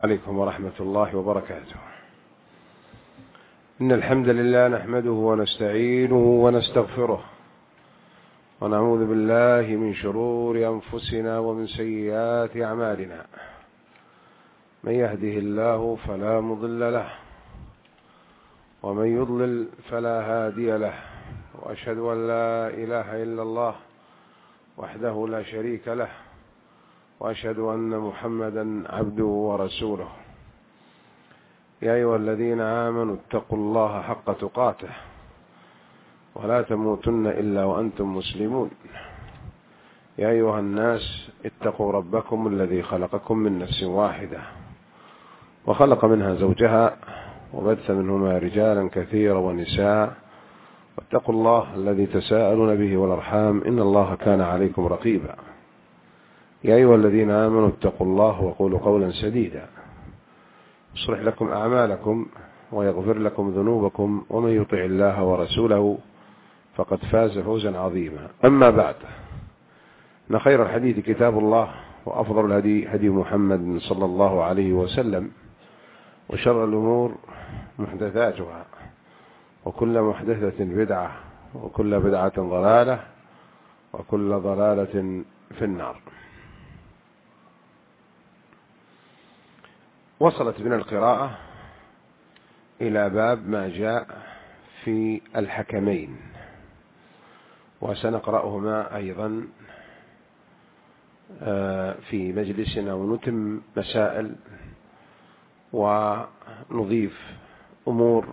عليكم ورحمة الله وبركاته. إن الحمد لله نحمده ونستعينه ونستغفره، ونعوذ بالله من شرور أنفسنا ومن سيئات أعمالنا. من يهده الله فلا مضل له، ومن يضلل فلا هادي له، وأشهد أن لا إله إلا الله وحده لا شريك له، وأشهد أن محمدا عبده ورسوله. يا أيها الذين آمنوا اتقوا الله حق تقاته ولا تموتن إلا وأنتم مسلمون. يا أيها الناس اتقوا ربكم الذي خلقكم من نفس واحدة، وخلق منها زوجها، وبث منهما رجالا كثيرا ونساء، واتقوا الله الذي تساءلون به والأرحام إن الله كان عليكم رقيبا. يا أيها الذين آمنوا اتقوا الله وقولوا قولا سديدا يصلح لكم أعمالكم ويغفر لكم ذنوبكم، ومن يطع الله ورسوله فقد فاز فوزا عظيما. أما بعد، إن خير الحديث كتاب الله، وأفضل الهدي هدي محمد صلى الله عليه وسلم، وشر الأمور محدثاتها، وكل محدثة بدعة، وكل بدعة ضلالة، وكل ضلالة في النار. وصلت بنا القراءة إلى باب ما جاء في الحكمين، وسنقرأهما أيضا في مجلسنا، ونتم مسائل ونضيف أمور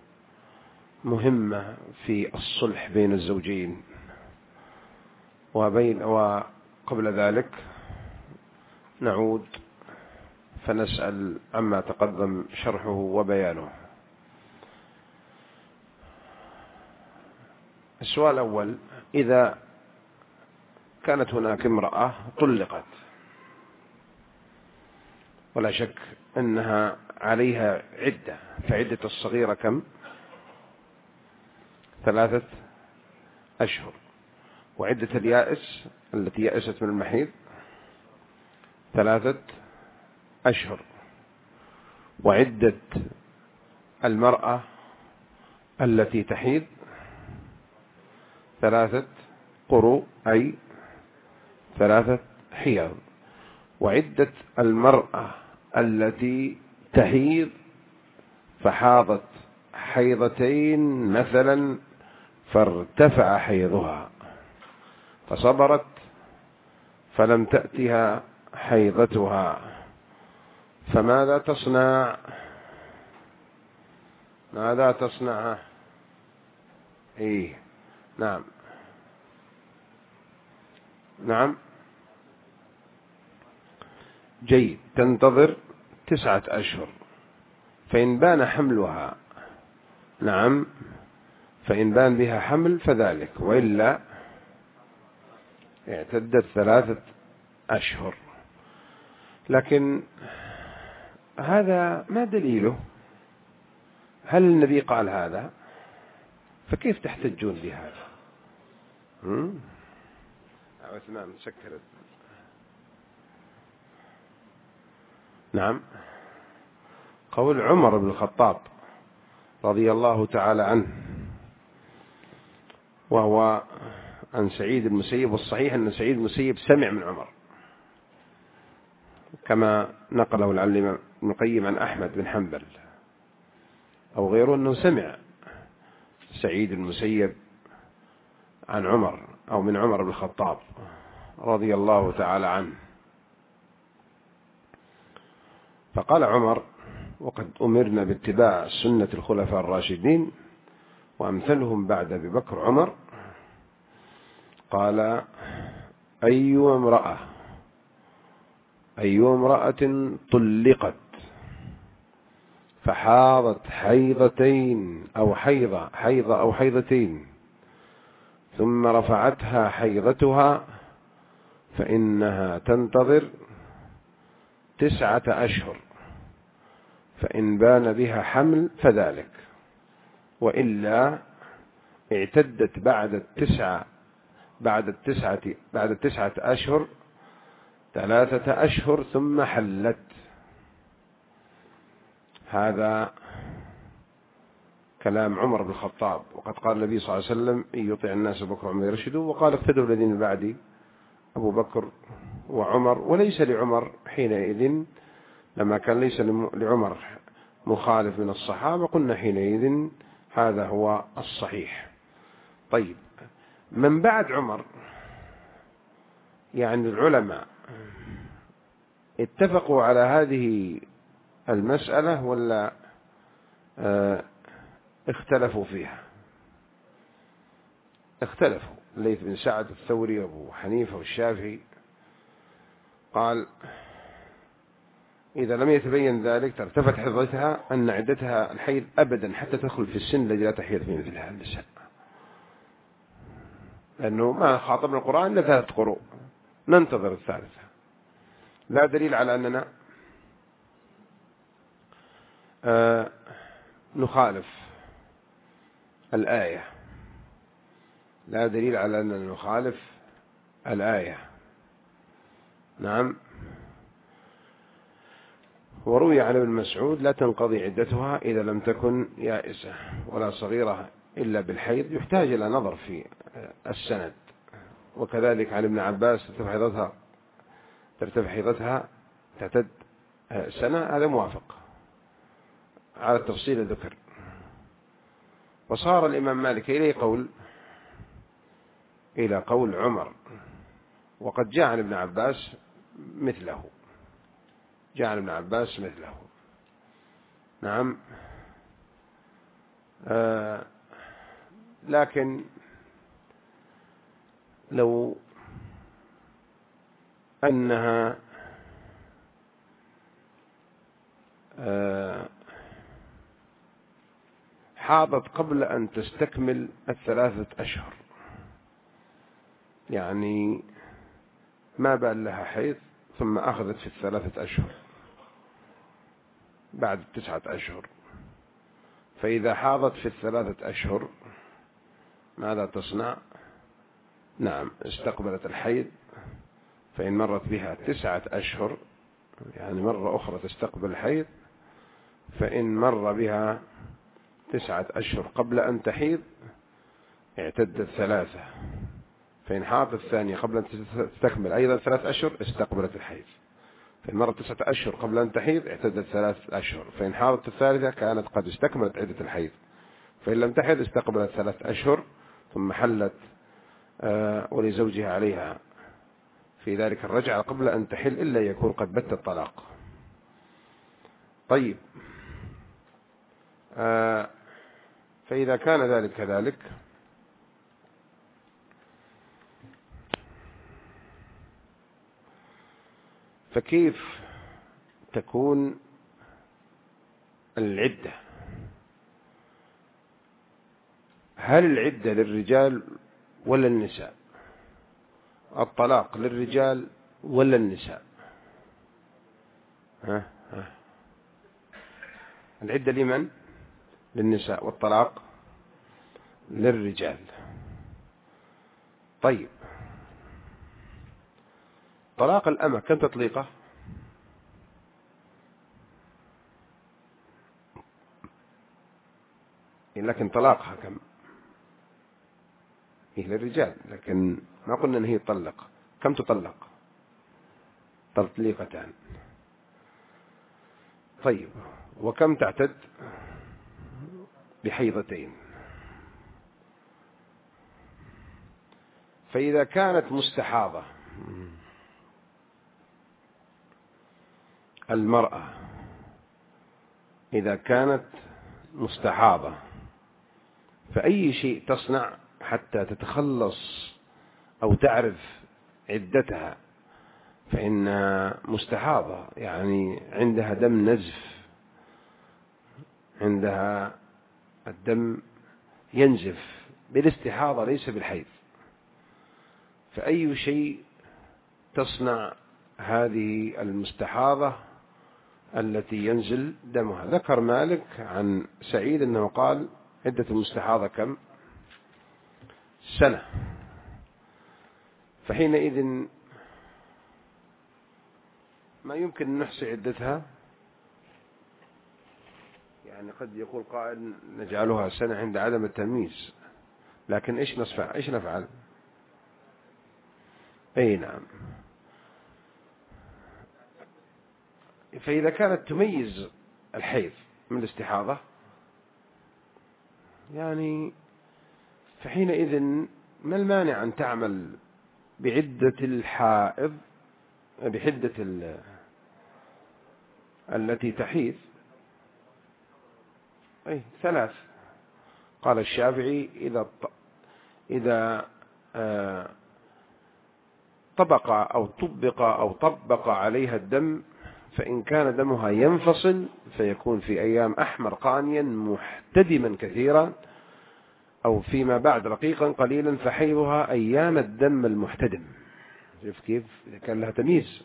مهمة في الصلح بين الزوجين. وقبل ذلك نعود فنسأل عما تقدم شرحه وبيانه. السؤال الأول: إذا كانت هناك امرأة طلقت، ولا شك أنها عليها عدة، فعدة الصغيرة كم؟ 3 أشهر. وعدة اليائس التي يأست من المحيض 3 أشهر. وعدة المرأة التي تحيض 3 قروء، أي 3 حيض. وعدة المرأة التي تحيض فحاضت حيضتين مثلا، فارتفع حيضها فصبرت فلم تأتها حيضتها، فماذا تصنع؟ ماذا تصنع؟ نعم جيد. تنتظر 9 أشهر، فإن بان حملها، نعم، فإن بان بها حمل فذلك، وإلا اعتدت 3 أشهر. لكن هذا ما دليله؟ هل النبي قال هذا؟ فكيف تحتجون بهذا؟ عثمان سكرت. نعم، قول عمر بن الخطاب رضي الله تعالى عنه، وهو عن سعيد بن المسيب، والصحيح أن سعيد بن المسيب سمع من عمر، كما نقله العلامة ابن القيم عن أحمد بن حنبل أو غيره، أنه سمع سعيد بن المسيب عن عمر أو من عمر بن الخطاب رضي الله تعالى عنه. فقال عمر: وقد أمرنا باتباع سنة الخلفاء الراشدين وأمثلهم بعد أبي بكر عمر. قال: أي امرأة طلقت فحاضت حيضتين أو حيضة أو حيضتين ثم رفعتها حيضتها، فإنها تنتظر 9 أشهر، فإن بان بها حمل فذلك، وإلا اعتدت بعد ال9 أشهر 3 أشهر ثم حلت. هذا كلام عمر بن الخطاب، وقد قال النبي صلى الله عليه وسلم: إن يطع الناس بكر عمر يرشدوا، وقال: اقتدوا الذين بعدي أبو بكر وعمر. وليس لعمر حينئذ، لما كان ليس لعمر مخالف من الصحابة، قلنا حينئذ هذا هو الصحيح. طيب، من بعد عمر يعني العلماء اتفقوا على هذه المسألة ولا اختلفوا فيها؟ اختلفوا. الليث بن سعد الثوري وابو حنيفة والشافعي قال: إذا لم يتبين ذلك ترتفع حيضتها أن عدتها الحيض أبدا حتى تدخل في السن الذي لا تحيض في مثلها النساء، لأنه ما خاطبنا القرآن إلا 3 قروء، ننتظر الثالثة. لا دليل على أننا نخالف الآية، لا دليل على أننا نخالف الآية. نعم. وروي عن ابن مسعود: لا تنقضي عدتها إذا لم تكن يائسة ولا صغيرة إلا بالحيض. يحتاج إلى نظر في السند. وكذلك عن ابن عباس: ترتفع حيضتها تعتد سنة. هذا موافق على التفصيل الذكر. وصار الإمام مالك إلى قول عمر، وقد جاء عن ابن عباس مثله. نعم. لكن لو أنها حاضت قبل أن تستكمل 3 أشهر، يعني ما بال لها حيض ثم أخذت في 3 أشهر بعد 9 أشهر، فإذا حاضت في 3 أشهر ماذا تصنع؟ نعم، استقبلت الحيض، فإن مرت بها 9 أشهر يعني مرة أخرى تستقبل الحيض، فإن مر بها 9 أشهر قبل أن تحيض اعتدت 3، فإن حاضت الثانية قبل أن تستكمل أيضا 3 أشهر استقبلت الحيض، فإن مرت 9 أشهر قبل أن تحيض اعتدت 3 أشهر، فإن حاضت الثالثة كانت قد استكملت عدة الحيض، فإن لم تحيض استقبلت 3 أشهر ثم حلت ولزوجها عليها في ذلك الرجعة قبل أن تحل إلا يكون قد بت الطلاق. طيب، فإذا كان ذلك كذلك فكيف تكون العدة؟ هل العدة للرجال ولا النساء؟ الطلاق للرجال ولا النساء؟ العدة لمن؟ للنساء، والطلاق للرجال. طيب، طلاق الأمة كم تطليقه؟ لكن طلاقها هي للرجال، لكن ما قلنا أن هي تطلق. كم تطلق؟ تطليقتان. طيب، وكم تعتد؟ بحيضتين. فإذا كانت مستحاضة المرأة، إذا كانت مستحاضة فأي شيء تصنع حتى تتخلص أو تعرف عدتها؟ فإنها مستحاضة، يعني عندها دم نزف، عندها الدم ينزف بالاستحاضة ليس بالحيض، فأي شيء تصنع هذه المستحاضة التي ينزل دمها؟ ذكر مالك عن سعيد أنه قال: عدة المستحاضة كم؟ 1 سنة. فحينئذ ما يمكن أن نحصي عدتها يعني قد يقول قائل نجعلها سنة عند عدم التمييز، لكن إيش نفعل؟ أي نعم. فإذا كانت تميز الحيض من الاستحاضة يعني فحينئذ ما المانع أن تعمل بعدة الحائض التي تحيض؟ أي 3. قال الشافعي إذا طبق عليها الدم، فإن كان دمها ينفصل فيكون في أيام أحمر قانيا محتدما كثيرا، أو فيما بعد رقيقا قليلا، فحيضها أيام الدم المحتدم. شوف كيف إذا كان لها تمييز.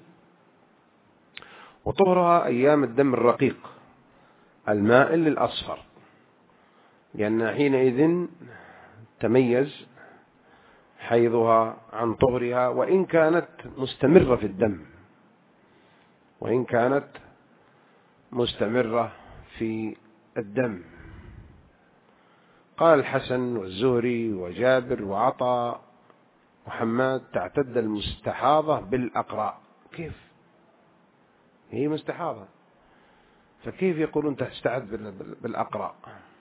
وطهرها أيام الدم الرقيق المائل للأصفر، لأن حينئذ تميز حيضها عن طهرها وإن كانت مستمرة في الدم، قال الحسن والزهري وجابر وعطاء وحماد تعتد المستحاضة بالأقراء. كيف هي مستحاضة، فكيف يقولون تستعد بالأقراء؟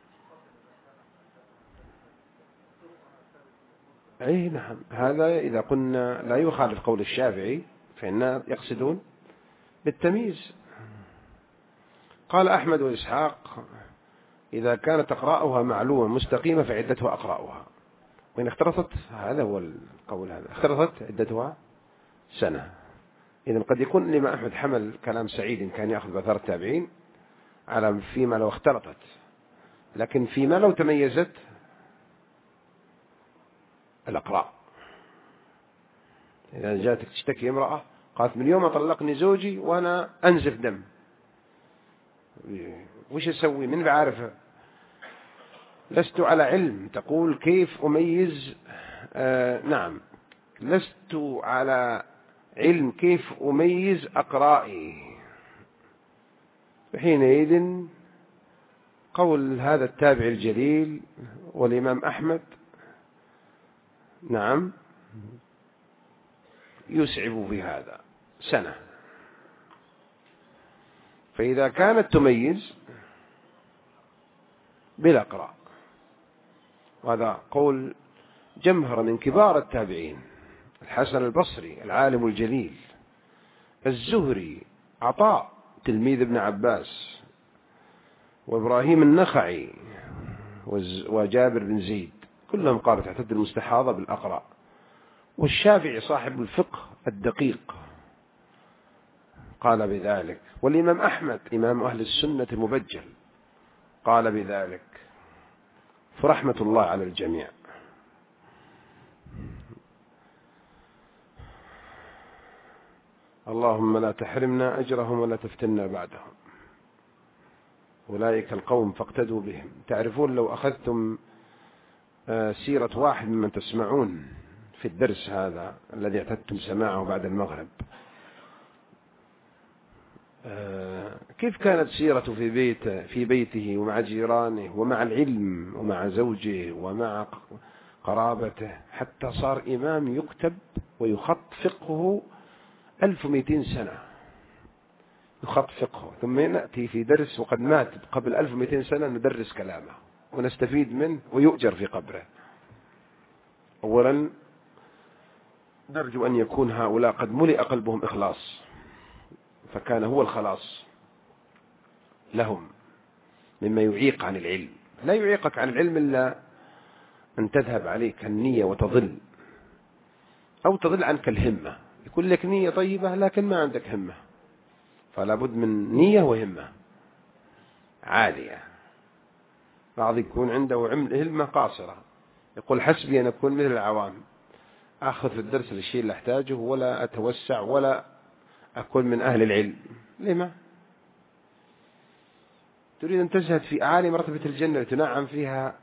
أي نعم، هذا إذا قلنا لا يخالف قول الشافعي فإننا يقصدون بالتمييز. قال أحمد وإسحاق إذا كانت أقراءها معلومة مستقيمة فعدتها أقراءها، وإن اختلطت، هذا هو القول، هذا اختلطت عدتها سنة. إذن قد يكون الإمام أحمد حمل كلام سعيد كان يأخذ بأثار التابعين على فيما لو اختلطت، لكن فيما لو تميزت الأقراء. إذا جاءتك تشتكي امرأة قالت من يوم طلقني زوجي وأنا أنزف دم، وش أسوي؟ من بعرفه؟ لست على علم، تقول كيف أميز؟ نعم، لست على علم كيف أميز أقرائي. حينئذ قول هذا التابع الجليل والإمام أحمد نعم يسعب في هذا سنة. فإذا كانت تميز بالأقراء، وهذا قول جمهرة من كبار التابعين: الحسن البصري العالم الجليل، الزهري، عطاء تلميذ ابن عباس، وإبراهيم النخعي، وجابر بن زيد، كلهم قالوا تعتد المستحاضة بالأقراء. والشافعي صاحب الفقه الدقيق قال بذلك، والإمام أحمد إمام أهل السنة المبجل قال بذلك، فرحمة الله على الجميع. اللهم لا تحرمنا أجرهم ولا تفتنا بعدهم، أولئك القوم فاقتدوا بهم. تعرفون لو أخذتم سيرة واحد ممن تسمعون في الدرس هذا الذي اعتدتم سماعه بعد المغرب، كيف كانت سيرته في بيته ومع جيرانه ومع العلم ومع زوجه ومع قرابته، حتى صار إمام يكتب ويخط فقهه 1200 سنة يخط فقهه، ثم نأتي في درس وقد مات قبل 1200 سنة ندرس كلامه ونستفيد منه ويؤجر في قبره. أولا نرجو أن يكون هؤلاء قد ملئ قلبهم إخلاص، فكان هو الخلاص لهم مما يعيق عن العلم. لا يعيقك عن العلم إلا أن تذهب عليك النية وتضل، أو تضل عنك الهمة. يكون لك نية طيبة لكن ما عندك همة، فلا بد من نية وهمة عالية. بعض يكون عنده همة قاصرة، يقول حسبي أن أكون مثل العوام، أخذ في الدرس الشيء اللي أحتاجه ولا أتوسع ولا أكون من أهل العلم. لما؟ تريد أن تزهد في أعالي مرتبة الجنة تنعم فيها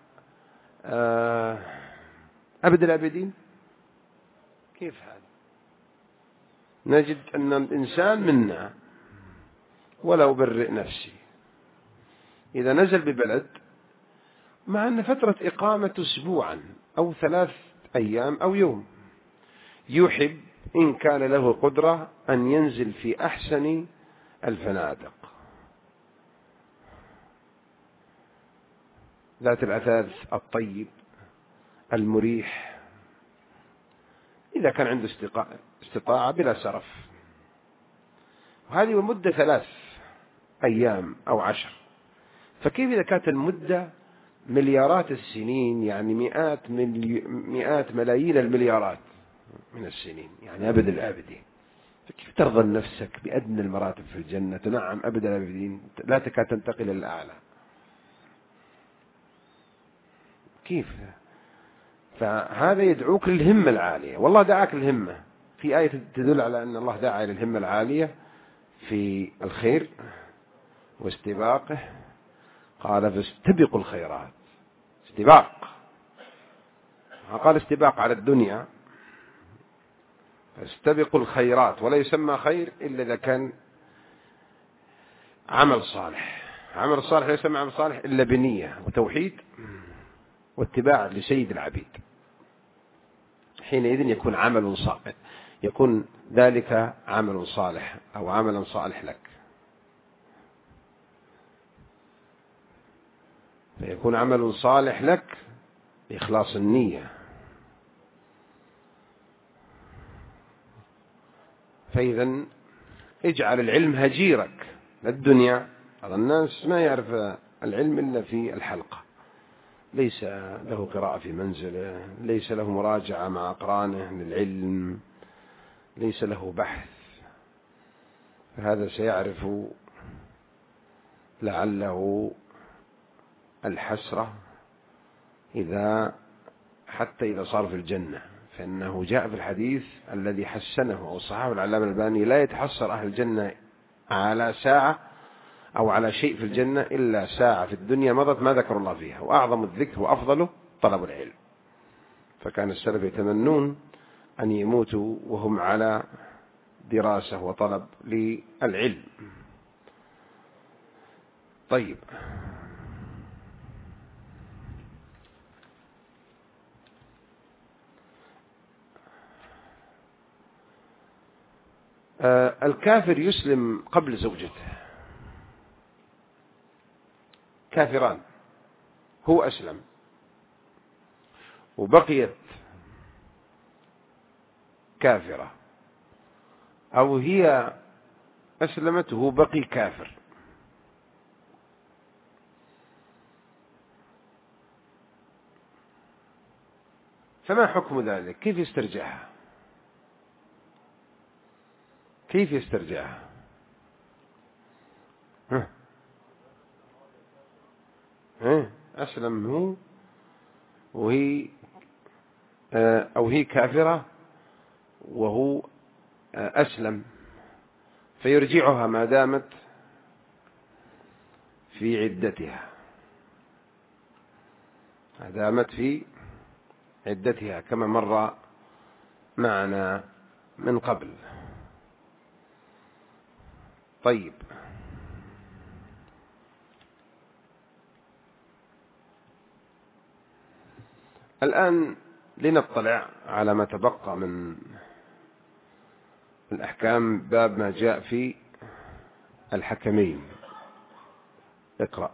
أبد الأبدين؟ كيف هذا؟ نجد أن الإنسان منا ولا أبرئ نفسي، إذا نزل ببلد مع أن فترة إقامة أسبوعا أو 3 أيام أو يوم، يحب إن كان له قدرة أن ينزل في أحسن الفنادق ذات الأثاث الطيب المريح، إذا كان عنده استطاعة بلا سرف. وهذه المدة 3 أيام أو 10. فكيف إذا كانت المدة مليارات السنين، يعني مئات ملايين المليارات من السنين، يعني أبد الآبدين؟ فكيف ترضى نفسك بأدنى المراتب في الجنة، تنعم أبد الآبدين، لا تكاد تنتقل الأعلى؟ كيف؟ فهذا يدعوك للهمة العالية، والله دعاك للهمة. في آية تدل على أن الله دعا للهمة العالية في الخير واستباقه، قال فاستبقوا الخيرات. استباق، قال استباق على الدنيا، فاستبقوا الخيرات. ولا يسمى خير إلا إذا كان عمل صالح. عمل صالح لا يسمى عمل صالح إلا بنية وتوحيد واتباع لسيد العبيد، حينئذ يكون عمل صالح، يكون ذلك عمل صالح أو عملا صالح لك، فيكون عمل صالح لك بإخلاص النية. فإذا اجعل العلم هجيرك للدنيا. بعض الناس ما يعرف العلم إلا في الحلقة، ليس له قراءة في منزله، ليس له مراجعة مع أقرانه للعلم، ليس له بحث. فهذا سيعرف لعله الحسرة حتى إذا صار في الجنة. فإنه جاء في الحديث الذي حسنه أو صححه العلامة الألباني: لا يتحسر أهل الجنة على ساعة أو على شيء في الجنة إلا ساعة في الدنيا مضت ما ذكر الله فيها، وأعظم الذكر وأفضله طلب العلم. فكان السلف يتمنون أن يموتوا وهم على دراسة وطلب للعلم. طيب، الكافر يسلم قبل زوجته، كافران، هو أسلم وبقيت كافرة، أو هي أسلمت وهو بقي كافر، فما حكم ذلك؟ كيف يسترجعها؟ كيف يسترجعها؟ أسلم هو وهي أو هي كافرة وهو أسلم، فيرجعها ما دامت في عدتها، ما دامت في عدتها كما مر معنا من قبل. طيب، الآن لنطلع على ما تبقى من الأحكام، باب ما جاء في الحكمين. اقرأ.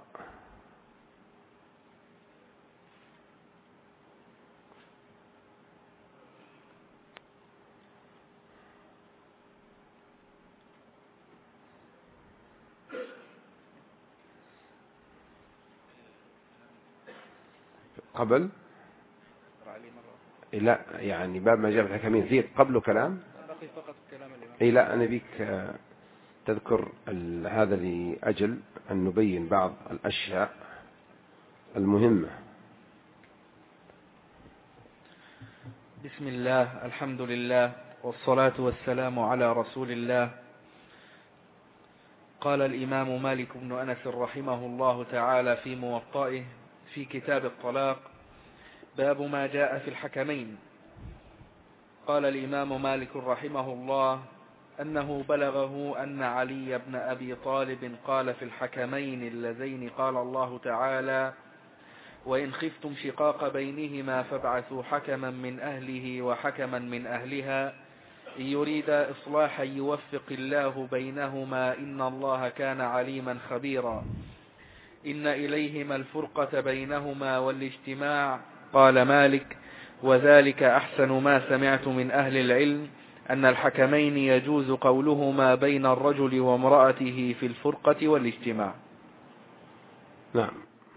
قبل لا، يعني باب ما جاء في الحكمين فيه قبله كلام. لا، أنا بيك تذكر هذا لأجل أن نبين بعض الأشياء المهمة. بسم الله، الحمد لله، والصلاة والسلام على رسول الله. قال الإمام مالك بن أنس رحمه الله تعالى في موطئه في كتاب الطلاق: باب ما جاء في الحكمين. قال الإمام مالك رحمه الله: أنه بلغه أن علي بن أبي طالب قال في الحكمين اللذين قال الله تعالى: وإن خفتم شقاق بينهما فابعثوا حكما من أهله وحكما من أهلها إن يريدا إصلاحا يوفق الله بينهما إن الله كان عليما خبيرا. إن إليهما الفرقة بينهما والاجتماع. قال مالك: وذلك أحسن ما سمعت من أهل العلم أن الحكمين يجوز قولهما بين الرجل وامرأته في الفرقة والاجتماع. نعم.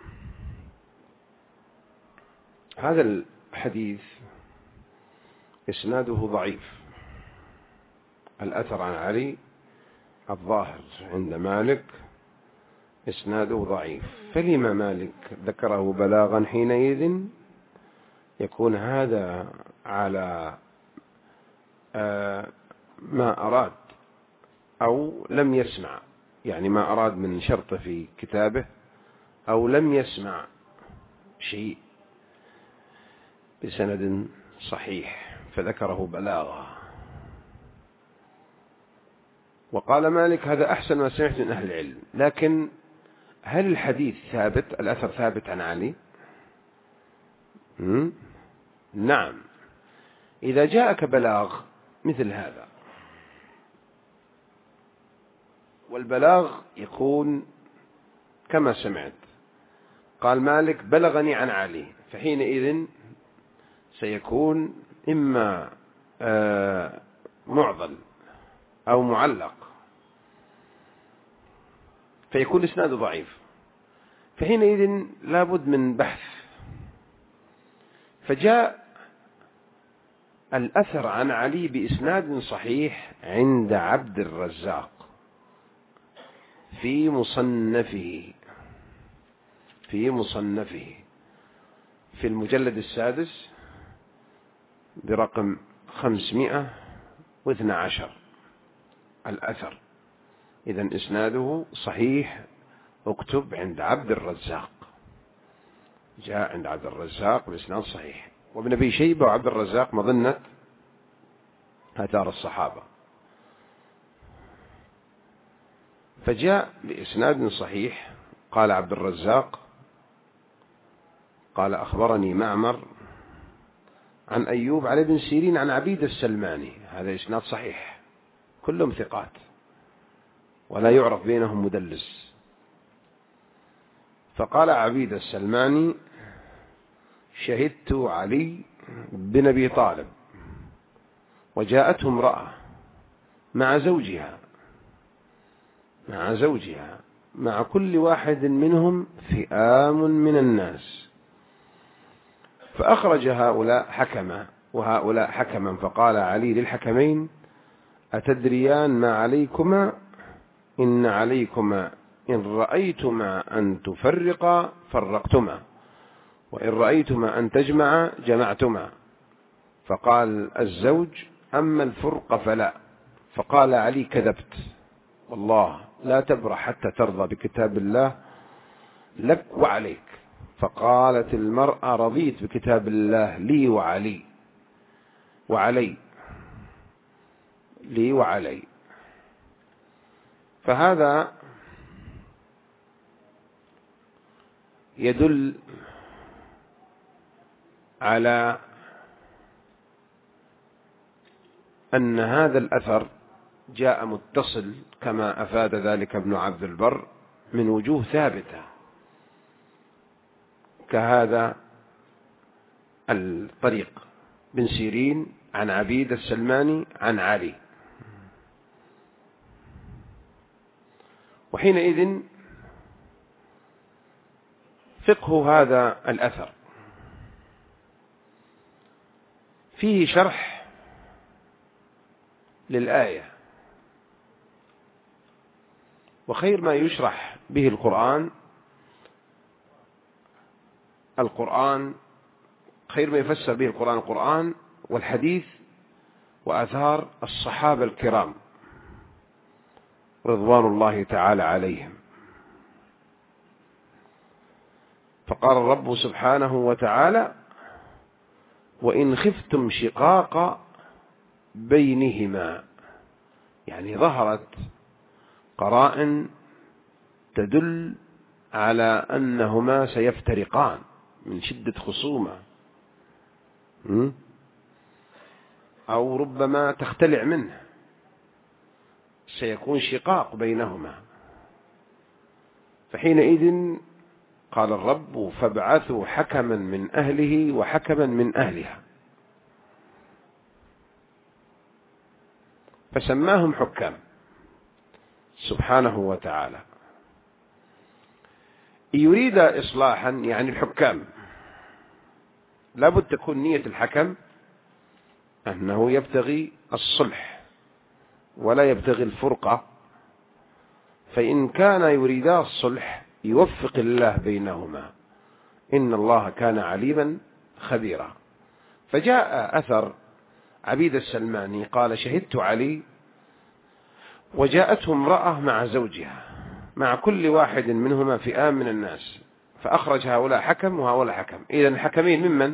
هذا الحديث إسناده ضعيف. الأثر عن علي الظاهر عند مالك إسناده ضعيف. فلما مالك ذكره بلاغا حينئذ يكون هذا على ما أراد أو لم يسمع، يعني ما أراد من شرط في كتابه أو لم يسمع شيء بسند صحيح فذكره بلاغا. وقال مالك: هذا أحسن ما سمعت من أهل العلم. لكن هل الحديث ثابت؟ الأثر ثابت عن علي؟ نعم. إذا جاءك بلاغ مثل هذا، والبلاغ يكون كما سمعت، قال مالك: بلغني عن علي، فحينئذ سيكون إما معضل أو معلق، فيكون إسناده ضعيف، فحينئذ لابد من بحث. فجاء الأثر عن علي بإسناد صحيح عند عبد الرزاق في مصنفه في المجلد السادس برقم 512 الأثر. إذن إسناده صحيح. اكتب عند عبد الرزاق، جاء عند عبد الرزاق بإسناد صحيح. وابن أبي شيبة وعبد الرزاق مظنة آثار الصحابة، فجاء بإسناد صحيح. قال عبد الرزاق: قال أخبرني معمر عن أيوب عن ابن سيرين عن عبيد السلماني. هذا إسناد صحيح، كلهم ثقات ولا يعرف بينهم مدلس. فقال عبيد السلماني: شهدت علي بن أبي طالب وجاءته امرأة مع زوجها مع كل واحد منهم فئام من الناس، فأخرج هؤلاء حكما وهؤلاء حكما، فقال علي للحكمين: أتدريان ما عليكما؟ إن عليكما إن رأيتما أن تفرقا فرقتما، وإن رأيتما أن تجمعا جمعتما. فقال الزوج: أما الفرق فلا. فقال علي: كذبت والله لا تبرح حتى ترضى بكتاب الله لك وعليك. فقالت المرأة: رضيت بكتاب الله لي وعلي. فهذا يدل على أن هذا الأثر جاء متصل كما أفاد ذلك ابن عبد البر من وجوه ثابتة، كهذا الطريق بن سيرين عن عبيد السلماني عن علي. وحينئذ فقه هذا الأثر فيه شرح للآية، وخير ما يشرح به القرآن خير ما يفسر به القرآن والحديث وآثار الصحابة الكرام رضوان الله تعالى عليهم. فقال الرب سبحانه وتعالى: وإن خفتم شقاق بينهما يعني ظهرت قرائن تدل على أنهما سيفترقان من شدة خصومة، أو ربما تختلع منه، سيكون شقاق بينهما. فحينئذ قال الرب: فابعثوا حكما من أهله وحكما من أهلها. فسماهم حكام سبحانه وتعالى. يريد إصلاحا، يعني الحكام لابد تكون نية الحكم أنه يبتغي الصلح ولا يبتغي الفرقة، فإن كان يريدا الصلح يوفق الله بينهما، إن الله كان عليما خبيرا. فجاء أثر عبيد السلماني قال: شهدت علي وجاءته امرأة مع زوجها، مع كل واحد منهما فئام من الناس، فأخرج هؤلاء حكم وهؤلاء حكم. إذن الحكمين ممن؟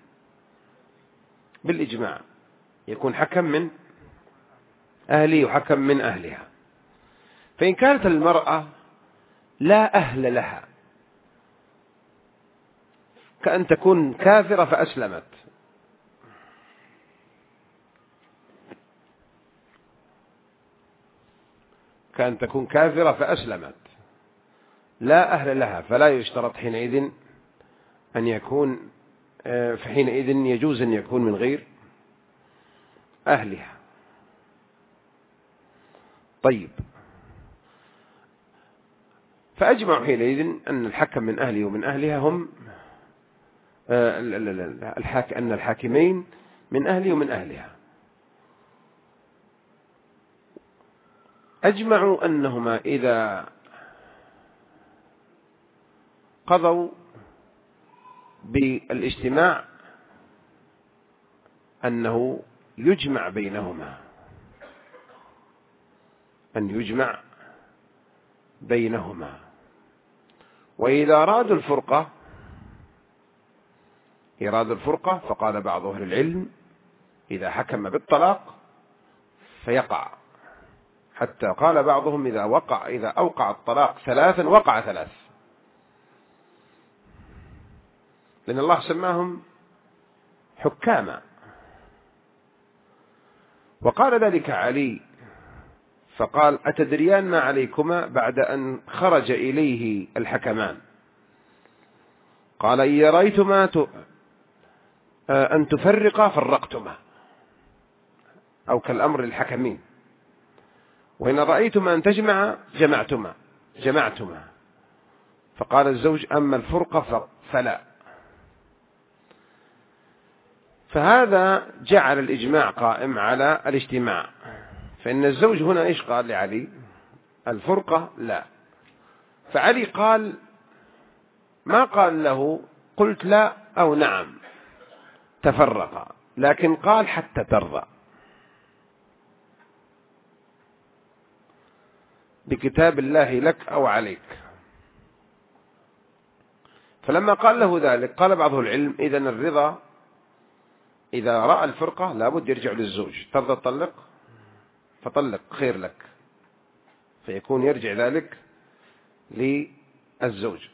بالإجماع يكون حكم من أهلي وحكم من أهلها. فإن كانت المرأة لا أهل لها، كأن تكون كافرة فأسلمت، كأن تكون كافرة فأسلمت لا أهل لها، فلا يشترط حينئذ أن يكون، فحينئذ يجوز أن يكون من غير أهلها. طيب، فأجمعوا حينئذ أن الحكم من أهله ومن أهلها هم أن الحاكمين من أهله ومن أهلها. أجمعوا أنهما إذا قضوا بالاجتماع أنه يجمع بينهما، أن يجمع بينهما. وإذا أرادوا الفرقة فقال بعض أهل العلم: إذا حكم بالطلاق فيقع، حتى قال بعضهم: إذا أوقع الطلاق 3 وقع 3، لأن الله سماهم حكاما. وقال ذلك علي فقال: أتدريان ما عليكما بعد أن خرج إليه الحكمان؟ قال: إذا رأيتما أن تفرقا فرقتما، أو كالأمر للحكمين، وإن رأيتما أن تجمع جمعتما. فقال الزوج: أما الفرقة فلا. فهذا جعل الإجماع قائم على الاجتماع. فإن الزوج هنا إيش قال لعلي؟ الفرقة لا. فعلي قال، ما قال له قلت لا أو نعم تفرقا، لكن قال حتى ترضى بكتاب الله لك أو عليك. فلما قال له ذلك قال بعض العلم: إذن الرضا إذا رأى الفرقة لابد يرجع للزوج، ترضى تطلق فطلق خير لك، فيكون يرجع ذلك للزوج.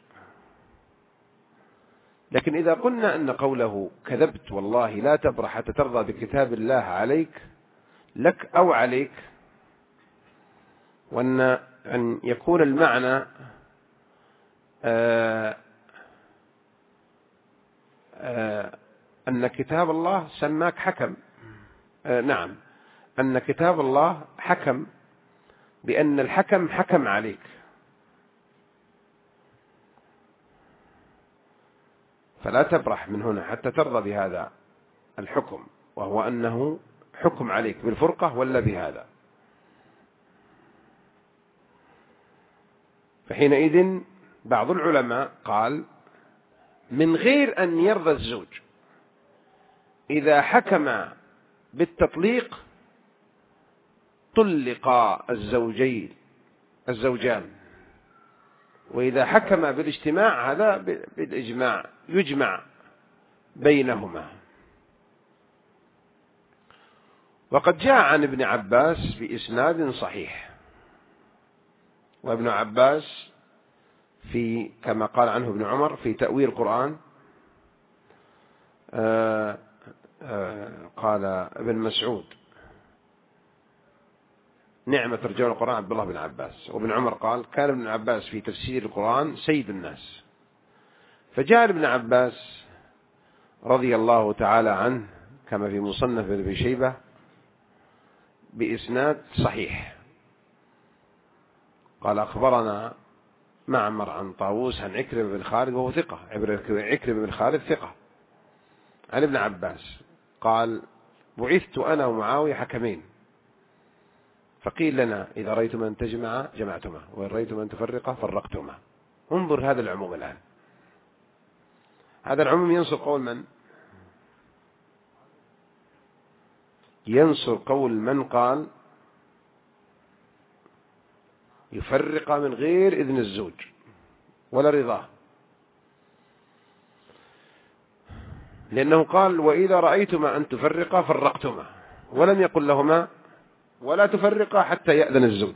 لكن إذا قلنا أن قوله كذبت والله لا تبرح حتى ترضى بكتاب الله عليك لك أو عليك، وأن يكون المعنى أن كتاب الله سماك حكم، نعم، أن كتاب الله حكم بأن الحكم حكم عليك، فلا تبرح من هنا حتى ترضى بهذا الحكم، وهو أنه حكم عليك بالفرقة ولا بهذا. فحينئذ بعض العلماء قال: من غير أن يرضى الزوج، إذا حكم بالتطليق طلق الزوجان، وإذا حكم بالاجتماع هذا بالإجماع يجمع بينهما. وقد جاء عن ابن عباس بإسناد صحيح، وابن عباس كما قال عنه ابن عمر في تأويل القرآن، قال ابن مسعود: نعمة رجال القرآن عبد الله بن عباس. وابن عمر قال: كان ابن عباس في تفسير القرآن سيد الناس. فجاء ابن عباس رضي الله تعالى عنه كما في مصنف ابن أبي شيبة بإسناد صحيح، قال: أخبرنا معمر عن طاووس عن عكرمة بن خالد وهو ثقة، عكرمة بن خالد ثقة، عن ابن عباس قال: بعثت أنا ومعاوية حكمين، فقيل لنا: إذا رأيتم أن تجمع جمعتما، وإن رأيتم أن تفرق فرقتما. انظر هذا العموم الآن، هذا العموم ينصر قول من؟ ينصر قول من قال يفرق من غير إذن الزوج ولا رضاه، لأنه قال: وإذا رأيتما أن تفرقا فرقتما، ولم يقل لهما ولا تفرقا حتى يأذن الزوج.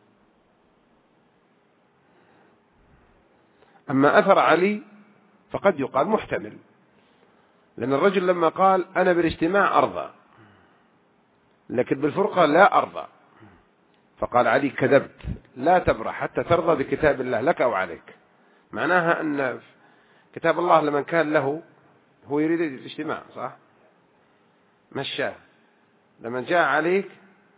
أما أثر علي فقد يقال محتمل، لأن الرجل لما قال: أنا بالاجتماع أرضى لكن بالفرقة لا أرضى، فقال علي: كذبت، لا تبرح حتى ترضى بكتاب الله لك أو عليك. معناها أن كتاب الله لمن كان له هو يريد الاجتماع، صح؟ مشاه، لمن جاء عليك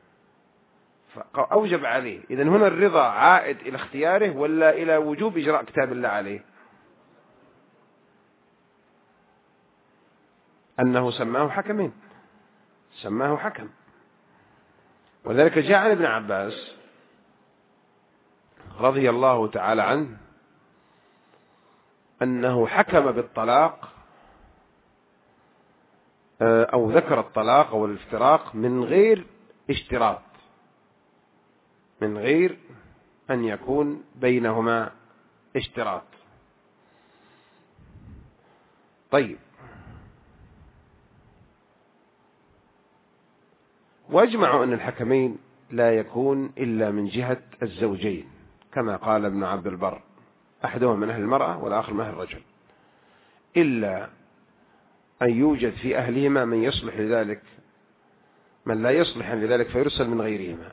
فأوجب عليه. إذن هنا الرضا عائد إلى اختياره ولا إلى وجوب إجراء كتاب الله عليه؟ أنه سماه حكمين، سماه حكم. وذلك جاء عن ابن عباس رضي الله تعالى عنه أنه حكم بالطلاق أو ذكر الطلاق أو الافتراق من غير اشتراط، من غير أن يكون بينهما اشتراط. طيب، واجمعوا أن الحكمين لا يكون إلا من جهة الزوجين، كما قال ابن عبد البر: أحدهما من أهل المرأة والآخر من أهل الرجل، إلا أن يوجد في أهلهما من يصلح لذلك، من لا يصلح لذلك فيرسل من غيرهما.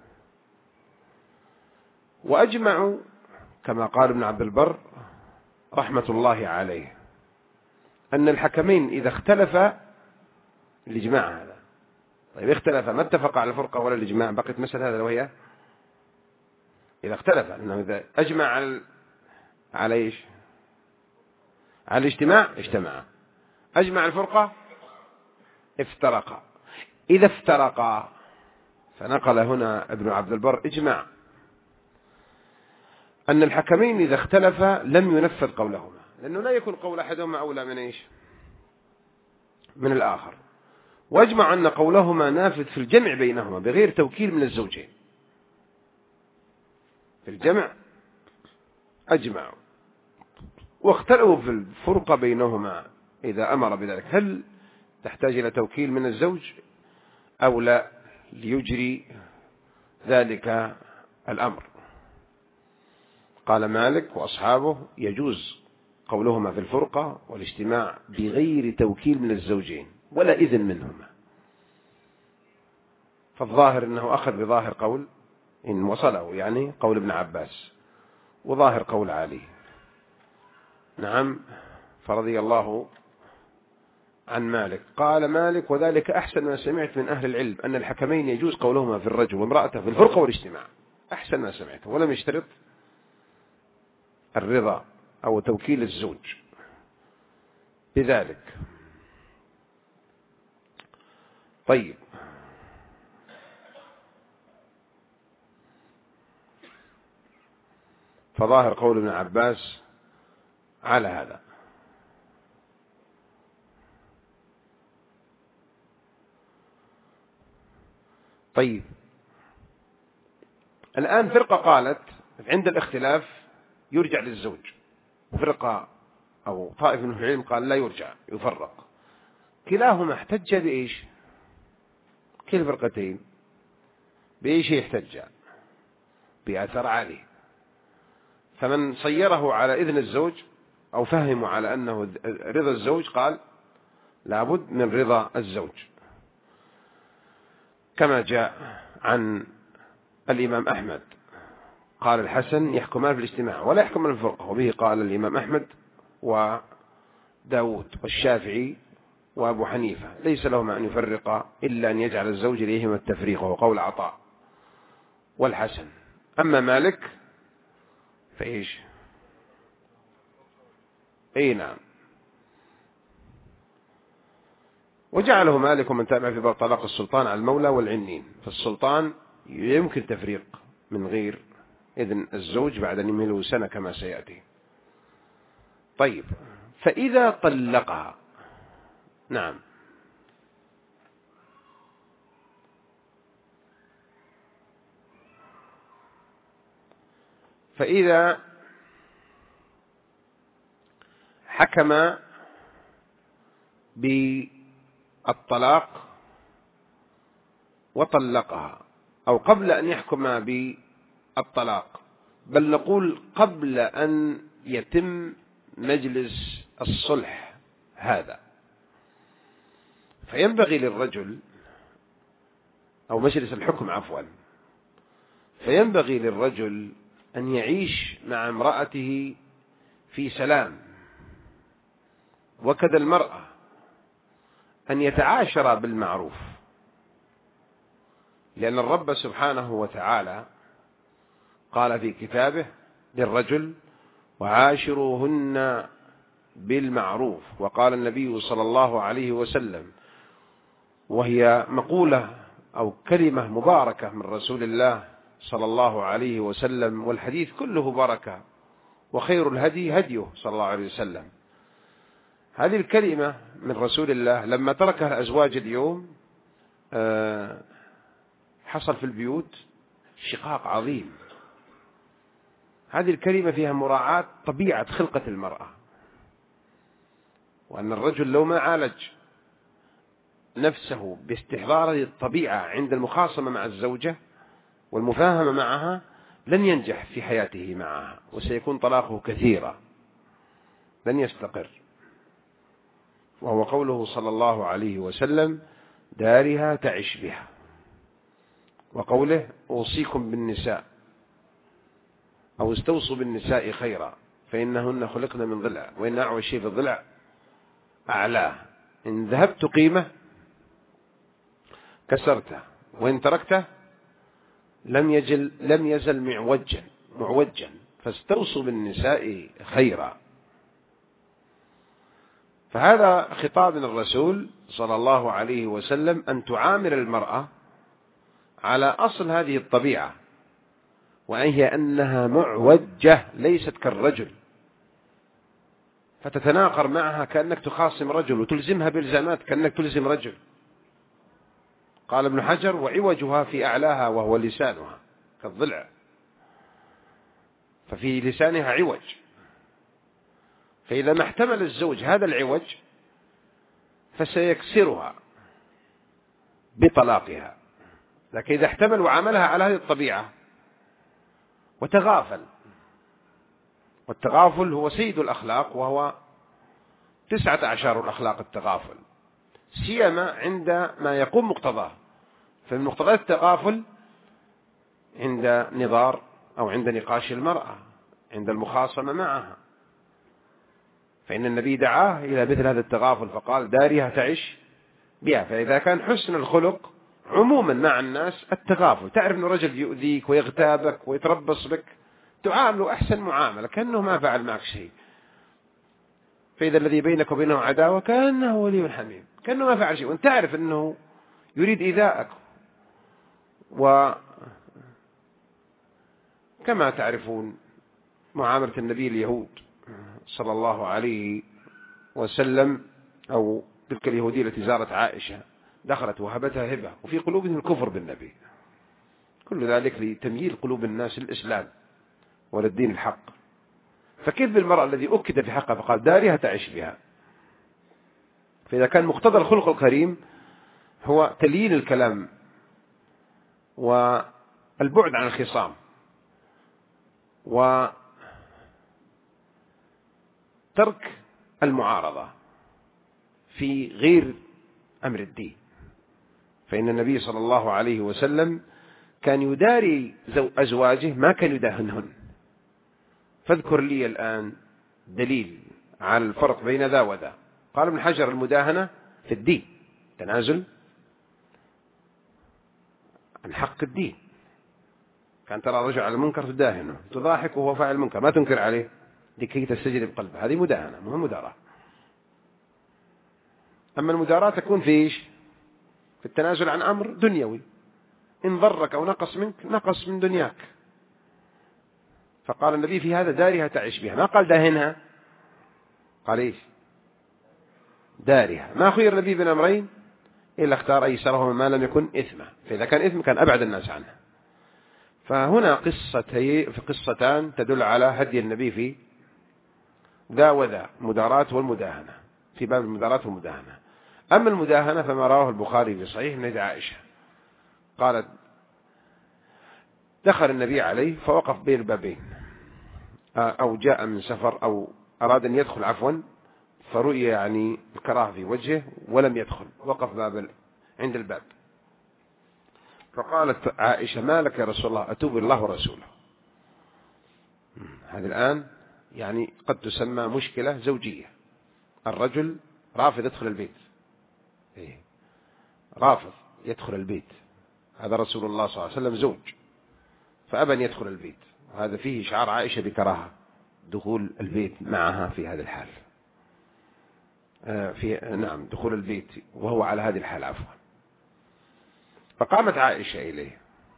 وأجمعوا كما قال ابن عبد البر رحمة الله عليه أن الحكمين إذا اختلفا، الإجماع هذا، طيب اختلفا ما اتفق على الفرقة ولا الإجماع، بقيت مسألة هذا وهي إذا اختلفا، أنه إذا أجمع على إيش؟ على الاجتماع اجتمع، أجمع الفرقة افترقا. إذا افترقا، فنقل هنا ابن عبد البر إجماع أن الحكمين إذا اختلفا لم ينفذ قولهما، لأنه لا يكون قول أحدهما أولى من إيش؟ من الآخر. واجمع أن قولهما نافذ في الجمع بينهما بغير توكيل من الزوجين. في الجمع أجمعوا، واختلفوا في الفرقة بينهما إذا أمر بذلك، هل تحتاج إلى توكيل من الزوج أو لا ليجري ذلك الأمر. قال مالك وأصحابه: يجوز قولهما في الفرقة والاجتماع بغير توكيل من الزوجين ولا إذن منهما. فالظاهر أنه أخذ بظاهر قول إن وصله، يعني قول ابن عباس، وظاهر قول علي. نعم. فرضي الله عن مالك. قال مالك: وذلك أحسن ما سمعت من أهل العلم أن الحكمين يجوز قولهما في الرجل وامرأته في الفرقة والاجتماع، أحسن ما سمعت، ولم يشترط الرضا أو توكيل الزوج بذلك. طيب، فظاهر قول ابن عباس على هذا. طيب، الآن فرقة قالت عند الاختلاف يرجع للزوج، فرقة أو طائفة من العلم قال لا يرجع، يفرق. كلاهما احتج بإيش؟ كل فرقتين بأي شيء يحتج؟ بأثر عالي. فمن صيره على إذن الزوج أو فهموا على أنه رضا الزوج قال لابد من رضا الزوج، كما جاء عن الإمام أحمد قال الحسن يحكمان في الاجتماع ولا يحكمان في الفرقة، وبه قال الإمام أحمد وداود والشافعي وأبو حنيفة ليس لهما أن يفرق إلا أن يجعل الزوج إليهما التفريق، وهو قول عطاء والحسن. أما مالك فإيش؟ أي نعم. وجعله مالك ومن تابع في باب طلاق السلطان على المولى والعنين، فالسلطان يمكن تفريق من غير إذن الزوج بعد أن يمهله سنة كما سيأتي. طيب، فإذا طلقها، نعم، فإذا حكم بالطلاق وطلقها، أو قبل أن يحكم بالطلاق، بل نقول قبل أن يتم مجلس الصلح هذا، فينبغي للرجل أو مجلس الحكم عفوا، فينبغي للرجل أن يعيش مع امرأته في سلام، وكذا المرأة أن يتعاشر بالمعروف، لأن الرب سبحانه وتعالى قال في كتابه للرجل وعاشروهن بالمعروف، وقال النبي صلى الله عليه وسلم، وهي مقولة أو كلمة مباركة من رسول الله صلى الله عليه وسلم، والحديث كله بركة، وخير الهدي هديه صلى الله عليه وسلم. هذه الكلمة من رسول الله لما تركها الأزواج اليوم حصل في البيوت شقاق عظيم. هذه الكلمة فيها مراعاة طبيعة خلقة المرأة، وأن الرجل لو ما عالج نفسه باستحضار الطبيعة عند المخاصمة مع الزوجة والمفاهمة معها لن ينجح في حياته معها، وسيكون طلاقه كثيرا، لن يستقر. وهو قوله صلى الله عليه وسلم دارها تعش بها، وقوله أوصيكم بالنساء أو استوصوا بالنساء خيرا فإنهن خلقن من ضلع، وإن أعوى شيء في الضلع أعلاه، إن ذهبت قيمة كسرته، وإن تركته لم يزل معوجا، فاستوصوا بالنساء خيرا. فهذا خطاب من الرسول صلى الله عليه وسلم أن تعامل المرأة على أصل هذه الطبيعة، وهي أنها معوجة ليست كالرجل، فتتناقر معها كأنك تخاصم رجل، وتلزمها بالزامات كأنك تلزم رجل. قال ابن حجر وعوجها في أعلاها وهو لسانها كالضلع، ففي لسانها عوج، فإذا ما احتمل الزوج هذا العوج فسيكسرها بطلاقها. لكن إذا احتمل وعملها على هذه الطبيعة وتغافل، والتغافل هو سيد الأخلاق، وهو 19 الأخلاق التغافل، سيما عند ما يقوم مقتضاه. فمن مقتضيات التغافل عند نظار أو عند نقاش المرأة، عند المخاصمة معها، فإن النبي دعاه إلى مثل هذا التغافل فقال دارها تعش بها. فإذا كان حسن الخلق عموما مع الناس التغافل، تعرف أن الرجل يؤذيك ويغتابك ويتربص بك تعامله أحسن معاملة كأنه ما فعل معك شيء، فإذا الذي بينك وبينه عداوة كأنه ولي حميم، كأنه ما فعل شيء، وانت تعرف أنه يريد إيذاءك. وكما تعرفون معاملة النبي اليهود صلى الله عليه وسلم، أو تلك اليهودية التي زارت عائشة دخلت وهبتها هبة، وفي قلوبهم الكفر بالنبي، كل ذلك لتمييل قلوب الناس للإسلام وللدين الحق. فكيف بالمرأة الذي أكد في حقها فقال دارها تعيش بها؟ فإذا كان مقتضى الخلق الكريم هو تليين الكلام والبعد عن الخصام وترك المعارضة في غير أمر الدين. فإن النبي صلى الله عليه وسلم كان يداري أزواجه، ما كان يداهنهن. فاذكر لي الآن دليل على الفرق بين ذا وذا. قال ابن حجر: المداهنة في الدين، تنازل عن حق الدين. كان ترى رجل على المنكر تداهنه، تضاحك وهو فاعل المنكر، ما تنكر عليه لكي تستجرب قلبه، هذه مداهنة مو مداراة. أما المداراة تكون في إيش؟ في التنازل عن أمر دنيوي، إن ضرك أو نقص منك نقص من دنياك. فقال النبي في هذا: دارها تعيش بها، ما قال داهنها، قال إيش؟ دارها. ما خير النبي بين أمرين إلا اختار أيسرهما ما لم يكن إثما، فإذا كان إثم كان أبعد الناس عنه. فهنا قصتان تدل على هدي النبي في ذا وذا، مداراة والمداهنة، في باب المداراة والمداهنة. أما المداهنة فما رواه البخاري في صحيح من عائشة قالت: دخل النبي عليه فوقف بين البابين، أو جاء من سفر أو أراد أن يدخل عفوا، فرؤي يعني الكراهة في وجهه ولم يدخل، وقف عند الباب. فقالت عائشة: ما لك يا رسول الله؟ أتوب الله ورسوله. هذا الآن يعني قد تسمى مشكلة زوجية. الرجل رافض يدخل البيت، رافض يدخل البيت، هذا رسول الله صلى الله عليه وسلم زوج، فأبى أن يدخل البيت. هذا فيه شعار عائشة بكراهة دخول البيت معها في هذا الحال، نعم دخول البيت وهو على هذه الحال عفوا. فقامت عائشة إليه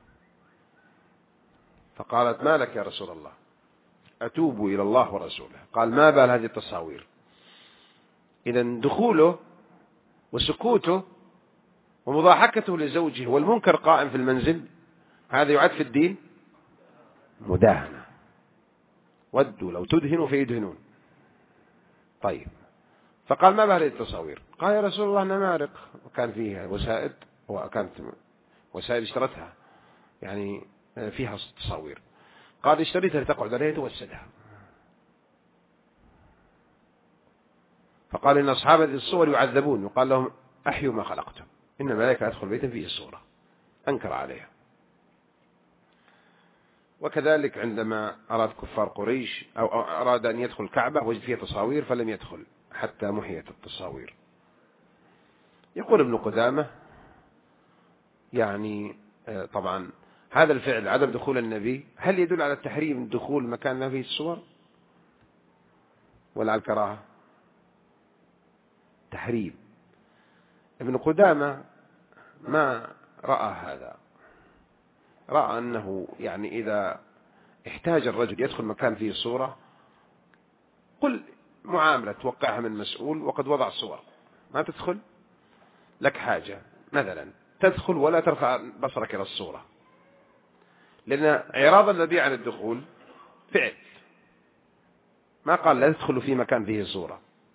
فقالت: ما لك يا رسول الله؟ أتوب إلى الله ورسوله. قال: ما بال هذه التصاوير؟ إذا دخوله وسكوته ومضاحكته لزوجه والمنكر قائم في المنزل، هذا يعد في الدين مداهنة. ودوا لو تدهنوا فيدهنون. طيب، فقال: ما بال هذه التصاوير؟ قال: يا رسول الله نمارق، وكان فيها وسائد، وكانت وسائل اشترتها يعني فيها تصاوير. قال: اشتريتها لتقعد عليها توسدها. فقال: إن أصحاب هذه الصور يعذبون، وقال لهم: أحيوا ما خلقتم، إن الملائكة أدخل بيتا فيه الصورة. أنكر عليها. وكذلك عندما أراد كفار قريش أو أراد أن يدخل الكعبة وجد فيها تصاوير فلم يدخل حتى محيت التصاوير. يقول ابن قدامة يعني طبعا هذا الفعل عدم دخول النبي هل يدل على التحريم دخول مكان ما فيه الصور ولا على الكراهة؟ تحريم. ابن قدامة ما رأى هذا، رأى أنه يعني إذا احتاج الرجل يدخل مكان فيه صورة، قل معاملة توقعها من مسؤول وقد وضع صور، ما تدخل لك حاجة مثلا تدخل ولا ترفع بصرك إلى الصورة، لأن إعراض النبي عن الدخول فعل، ما قال لا تدخل في مكان فيه صورة.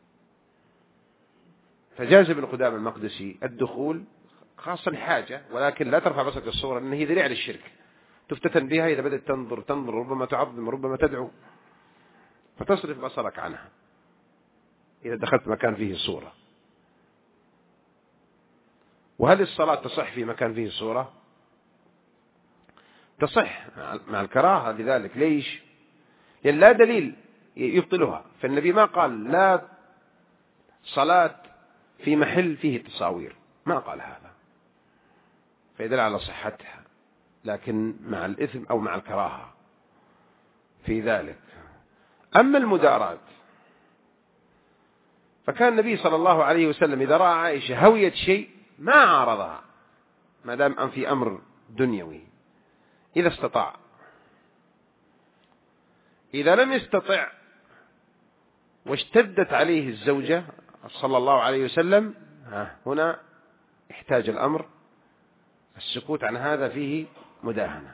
فجاز ابن قدامة المقدسي الدخول خاصة الحاجة، ولكن لا ترفع بصرك الصورة لأن هي ذريعة للشرك، تفتتن بها إذا بدأت تنظر ربما تعظم ربما تدعو، فتصرف بصرك عنها إذا دخلت مكان فيه صورة. وهل الصلاة تصح في مكان فيه صورة؟ تصح مع الكراهة لذلك. ليش؟ لأن لا دليل يبطلها، فالنبي ما قال لا صلاة في محل فيه تصاوير، ما قال هذا، فيدل على صحتها، لكن مع الإثم أو مع الكراهة في ذلك. أما المدارات فكان النبي صلى الله عليه وسلم إذا رأى عائشة هوية شيء ما عارضها ما دام أن في أمر دنيوي إذا استطاع. إذا لم يستطع واشتدت عليه الزوجة صلى الله عليه وسلم، هنا احتاج الأمر السكوت عن هذا فيه مداهنة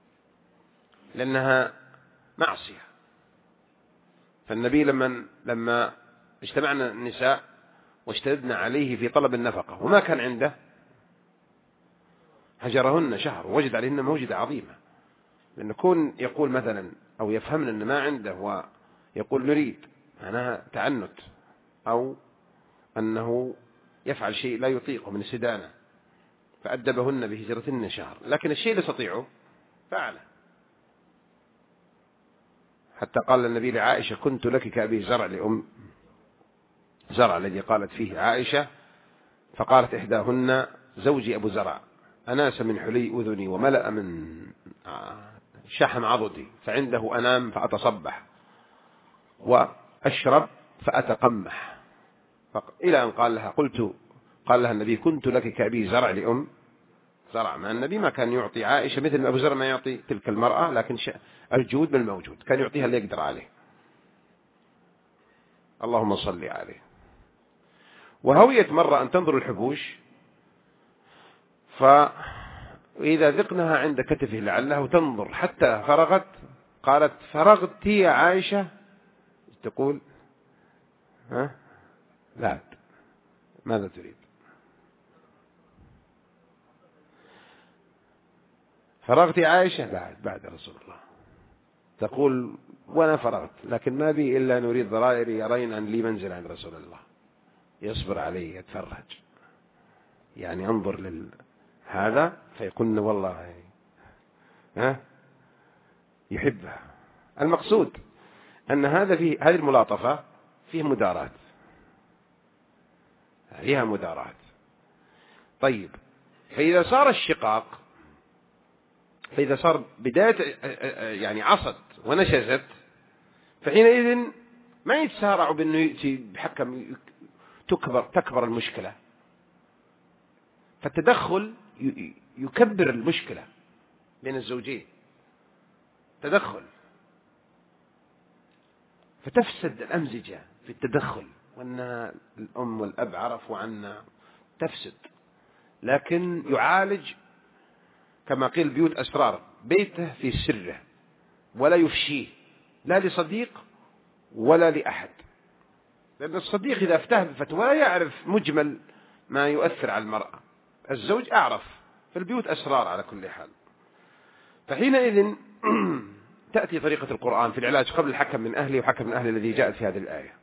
لأنها معصية. فالنبي لما اجتمعنا النساء واشتدنا عليه في طلب النفقة وما كان عنده، هجرهن شهر ووجد عليهن موجدة عظيمة. لأن يكون يقول مثلا أو يفهمن أن ما عنده ويقول نريد معناها تعنت، أو أنه يفعل شيء لا يطيقه من السدانة، فأدبهن بهجرتهن شهر. لكن الشيء اللي يستطيعه فعله، حتى قال النبي لعائشة كنت لك كأبي زرع لأم زرع الذي قالت فيه عائشة، فقالت إحداهن زوجي أبو زرع أناس من حلي أذني وملأ من شحم عضدي، فعنده أنام فأتصبح وأشرب فأتقمح، إلى أن قال لها النبي كنت لك كأبي زرع لأم زرع. مع النبي ما كان يعطي عائشة مثل ما أبو زرع ما يعطي تلك المرأة، لكن الجود بالموجود كان يعطيها اللي يقدر عليه. اللهم صل عليه. وهويت مرة أن تنظر الحبوش، فإذا ذقنها عند كتفه لعلها وتنظر حتى فرغت، قالت فرغت يا عائشة؟ تقول ها لا، ماذا تريد؟ فرغت يا عائشة؟ بعد رسول الله. تقول وأنا فرغت، لكن ما بي إلا نريد ضرائر يرين أن لي منزل عند رسول الله، يصبر عليه يتفرج، يعني انظر هذا فيقولن والله يحبها. المقصود أن هذه الملاطفة فيه مدارات، فيها مدارات. طيب، فإذا صار الشقاق، فإذا صار بداية يعني عصت ونشزت، فحينئذ ما يتسارع بأنه يأتي بحكم تكبر المشكلة، فالتدخل يكبر المشكلة بين الزوجين، تدخل فتفسد الأمزجة في التدخل، وأن الأم والأب عرفوا عنا تفسد. لكن يعالج كما قيل بيوت أسرار، بيته في سره ولا يفشيه لا لصديق ولا لأحد، لأن الصديق إذا افتاه بالفتوى لا يعرف مجمل ما يؤثر على المرأة، الزوج أعرف، فالبيوت أسرار على كل حال. فحينئذ تأتي طريقة القرآن في العلاج قبل الحكم من أهله وحكم من أهله الذي جاءت في هذه الآية.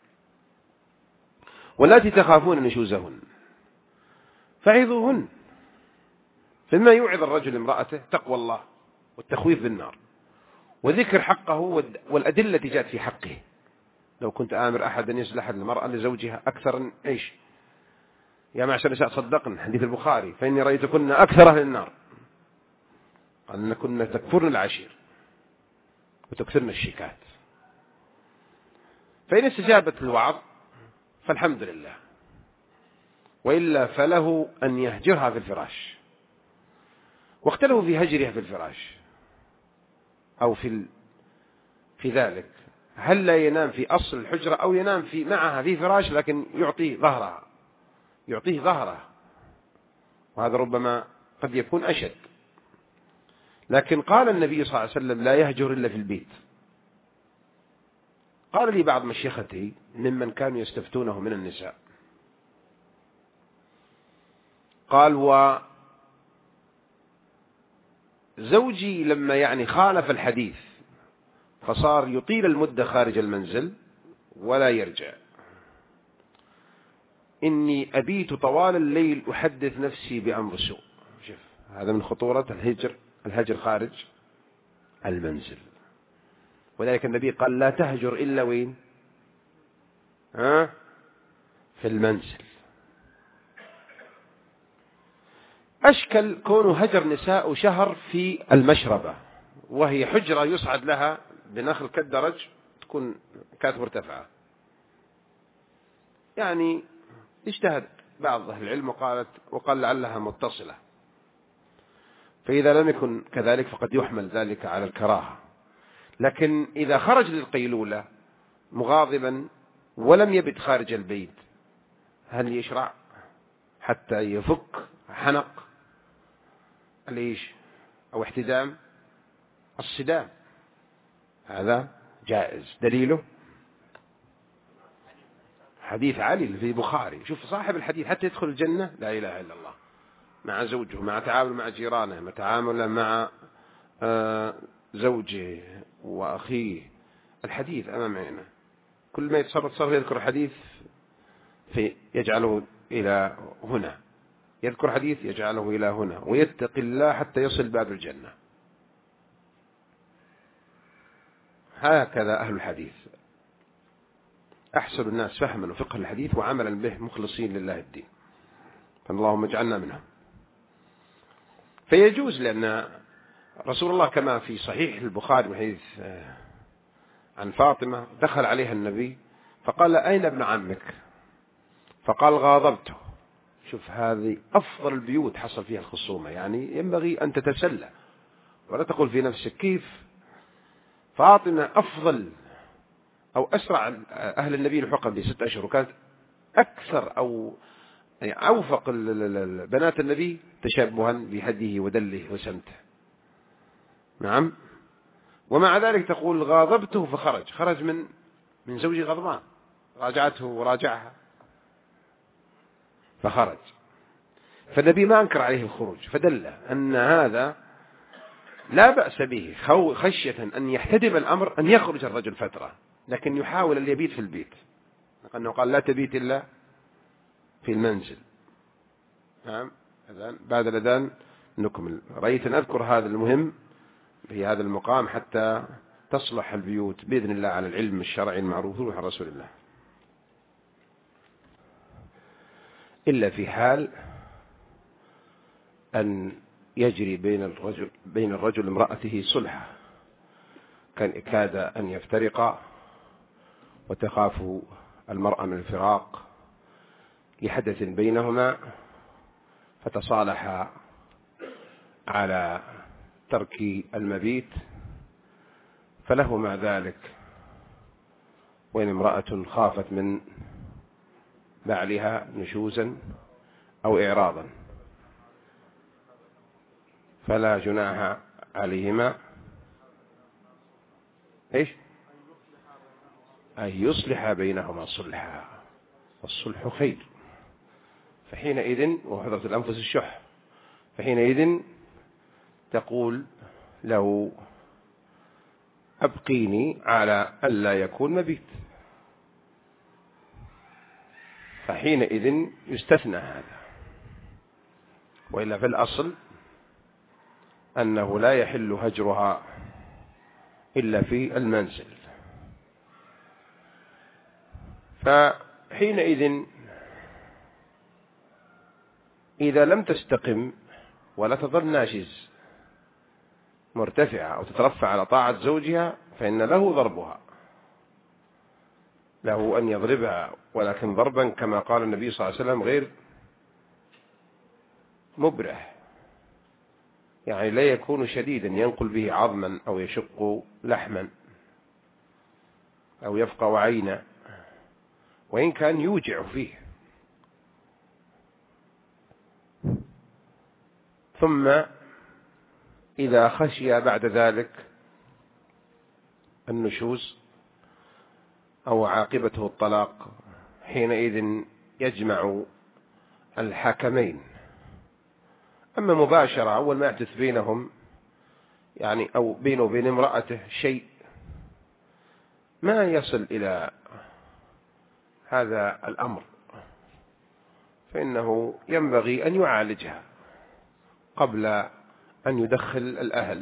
واللاتي تخافون نشوزهن فعظوهن. فيما يوعظ الرجل امرأته تقوى الله والتخويف بالنار وذكر حقه والأدلة التي جاءت في حقه. لو كنت آمر أحد أن يسلح المرأة لزوجها أكثر إيش؟ يا معشر النساء صدقن، حديث البخاري، فإني رأيتكن أكثر أهل النار، قال أنكن تكفرن العشير وتكثرن الشكات. فإن استجابت الوعظ فالحمد لله، وإلا فله أن يهجرها في الفراش. واختلفوا في هجرها في الفراش أو في ذلك، هل لا ينام في أصل الحجرة أو ينام معها في فراش لكن يعطيه ظهره، وهذا ربما قد يكون أشد. لكن قال النبي صلى الله عليه وسلم لا يهجر إلا في البيت. قال لي بعض مشيختي ممن كانوا يستفتونه من النساء، قال وزوجي لما يعني خالف الحديث فصار يطيل المدة خارج المنزل ولا يرجع، إني أبيت طوال الليل أحدث نفسي بأمر سوء. شوف هذا من خطورة الهجر خارج المنزل. وذلك النبي قال لا تهجر إلا وين؟ في المنزل. أشكل كونه هجر نساء شهر في المشربة، وهي حجرة يصعد لها بنخل كالدرج، تكون كانت مرتفعة. يعني اجتهد بعض أهل العلم وقال لعلها متصلة، فإذا لم يكن كذلك فقد يحمل ذلك على الكراهة. لكن إذا خرج للقيلولة مغاضبا ولم يبت خارج البيت، هل يشرع حتى يفك حنق ليش أو احتدام الصدام؟ هذا جائز. دليله حديث علي في البخاري. شوف صاحب الحديث حتى يدخل الجنة لا إله إلا الله، مع زوجه، مع تعامل مع جيرانه، مع تعامله مع زوجه وأخيه، الحديث أمام عينه، كل ما يتصرف يذكر حديث يجعله إلى هنا، يذكر حديث يجعله إلى هنا، ويتقي الله حتى يصل باب الجنة. هكذا أهل الحديث، أحسن الناس فهما وفقه الحديث وعملا به مخلصين لله الدين، فاللهم اجعلنا منهم. فيجوز، لأن رسول الله كما في صحيح البخاري من حديث عن فاطمة، دخل عليها النبي فقال أين ابن عمك؟ فقال غاضبته. شوف، هذه أفضل البيوت حصل فيها الخصومة، يعني ينبغي أن تتسلى ولا تقول في نفسك كيف. فاطمة أفضل أو أسرع أهل النبي لحقا ب6 أشهر، وكانت أكثر أو أوفق بنات النبي تشبها بهديه ودله وسمته. نعم. ومع ذلك تقول غاضبته فخرج، خرج من زوجي غضبان، راجعته وراجعها فخرج. فالنبي ما أنكر عليه الخروج، فدل أن هذا لا بأس به، خشية أن يحتدم الأمر أن يخرج الرجل فترة، لكن يحاول أن يبيت في البيت، لأنه قال لا تبيت إلا في المنزل. نعم. بعد الأذان نكمل. رأيت أن أذكر هذا المهم في هذا المقام حتى تصلح البيوت بإذن الله على العلم الشرعي المعروف روح رسول الله، إلا في حال أن يجري بين الرجل وامرأته صلح، كاد أن يفترقا وتخاف المرأة من الفراق لحدث بينهما، فتصالحا على ترك المبيت، فله مع ذلك. وإن امرأة خافت من بعلها نشوزا أو إعراضا فلا جناح عليهما أن يصلح بينهما صلحا، والصلح خير. فحينئذ وحضرت الأنفس الشح، فحينئذ تقول له أبقيني على ألا يكون مبيت، فحينئذ يستثنى هذا. وإلا في الأصل أنه لا يحل هجرها إلا في المنزل. فحينئذ إذا لم تستقم ولا تظل ناشز مرتفعة أو تترفع على طاعة زوجها، فإن له ضربها، له أن يضربها، ولكن ضربا كما قال النبي صلى الله عليه وسلم غير مبرح، يعني لا يكون شديدا ينقل به عظما أو يشق لحما أو يفقع عينا، وإن كان يوجع فيه. ثم إذا خشي بعد ذلك النشوز أو عاقبته الطلاق، حينئذ يجمع الحكمين. أما مباشرة أول ما يحدث بينهم، يعني أو بينه وبين امرأته شيء ما يصل إلى هذا الأمر، فإنه ينبغي أن يعالجها قبل أن يدخل الأهل،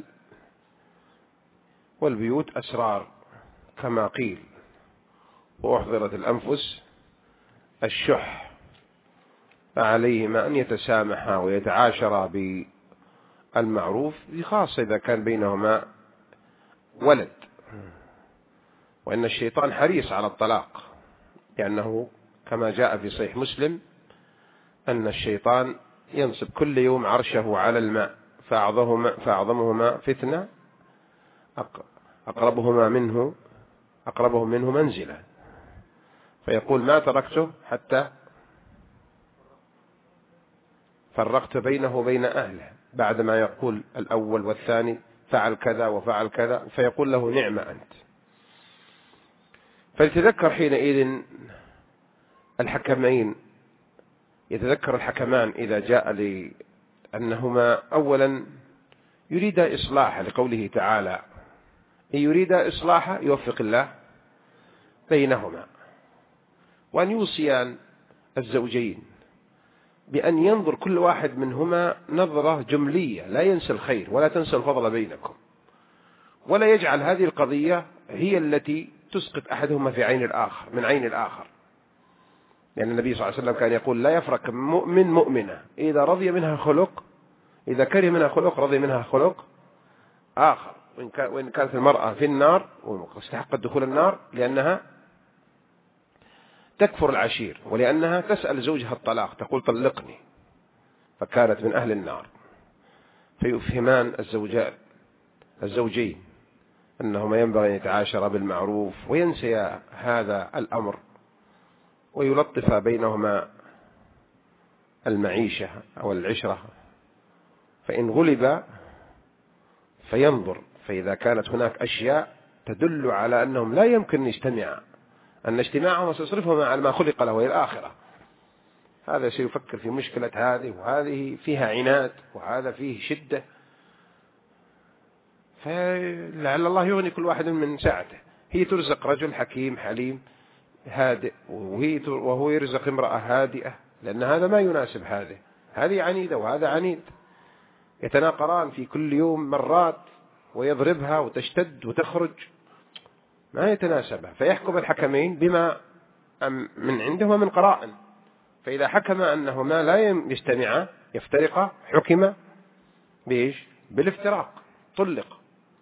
والبيوت أسرار كما قيل، وأحضرت الأنفس الشح، فعليهما أن يتسامحا ويتعاشرا بالمعروف، خاصة إذا كان بينهما ولد. وإن الشيطان حريص على الطلاق، لأنه كما جاء في صحيح مسلم أن الشيطان ينصب كل يوم عرشه على الماء، فأعظمهما فتنة أقربهم منه منزلة، فيقول ما تركته حتى فرقت بينه وبين أهله، بعدما يقول الأول والثاني فعل كذا وفعل كذا، فيقول له نعم أنت. فلتذكر حينئذ الحكمين، يتذكر الحكمان إذا جاء أنهما أولا يريد إصلاح، لقوله تعالى إن يريد إصلاح يوفق الله بينهما، وأن يوصيان الزوجين بأن ينظر كل واحد منهما نظرة جملية، لا ينسى الخير ولا تنسى الفضل بينكم، ولا يجعل هذه القضية هي التي تسقط أحدهما في عين الآخر من عين الآخر، لأن النبي صلى الله عليه وسلم كان يقول لا يفرق مؤمن مؤمنة إذا رضي منها خلق، إذا كره منها خلق رضي منها خلق آخر، وإن كانت المرأة في النار واستحقت دخول النار لأنها تكفر العشير، ولأنها تسأل زوجها الطلاق تقول طلقني، فكانت من أهل النار. فيفهمان الزوجين أنهما ينبغي أن يتعاشرا بالمعروف وينسيا هذا الأمر، ويلطف بينهما المعيشة أو العشرة، فإن غلب فينظر، فإذا كانت هناك أشياء تدل على أنهم لا يمكن أن يجتمعا، أن اجتماعهم سيصرفهم على ما خلق له وهي الآخرة، هذا سيفكر في مشكلة هذه، وهذه فيها عناد، وهذا فيه شدة، فلعل الله يغني كل واحد من ساعته. هي ترزق رجل حكيم حليم هادئ، وهو يرزق امرأة هادئة، لأن هذا ما يناسب هذه عنيدة وهذا عنيد، يتناقران في كل يوم مرات، ويضربها وتشتد وتخرج، ما يتناسبها، فيحكم الحكمين بما من عندهما من قرائن، فإذا حكم أنهما لا يجتمعا يفترقا حكم بإيش؟ بالافتراق، طلق.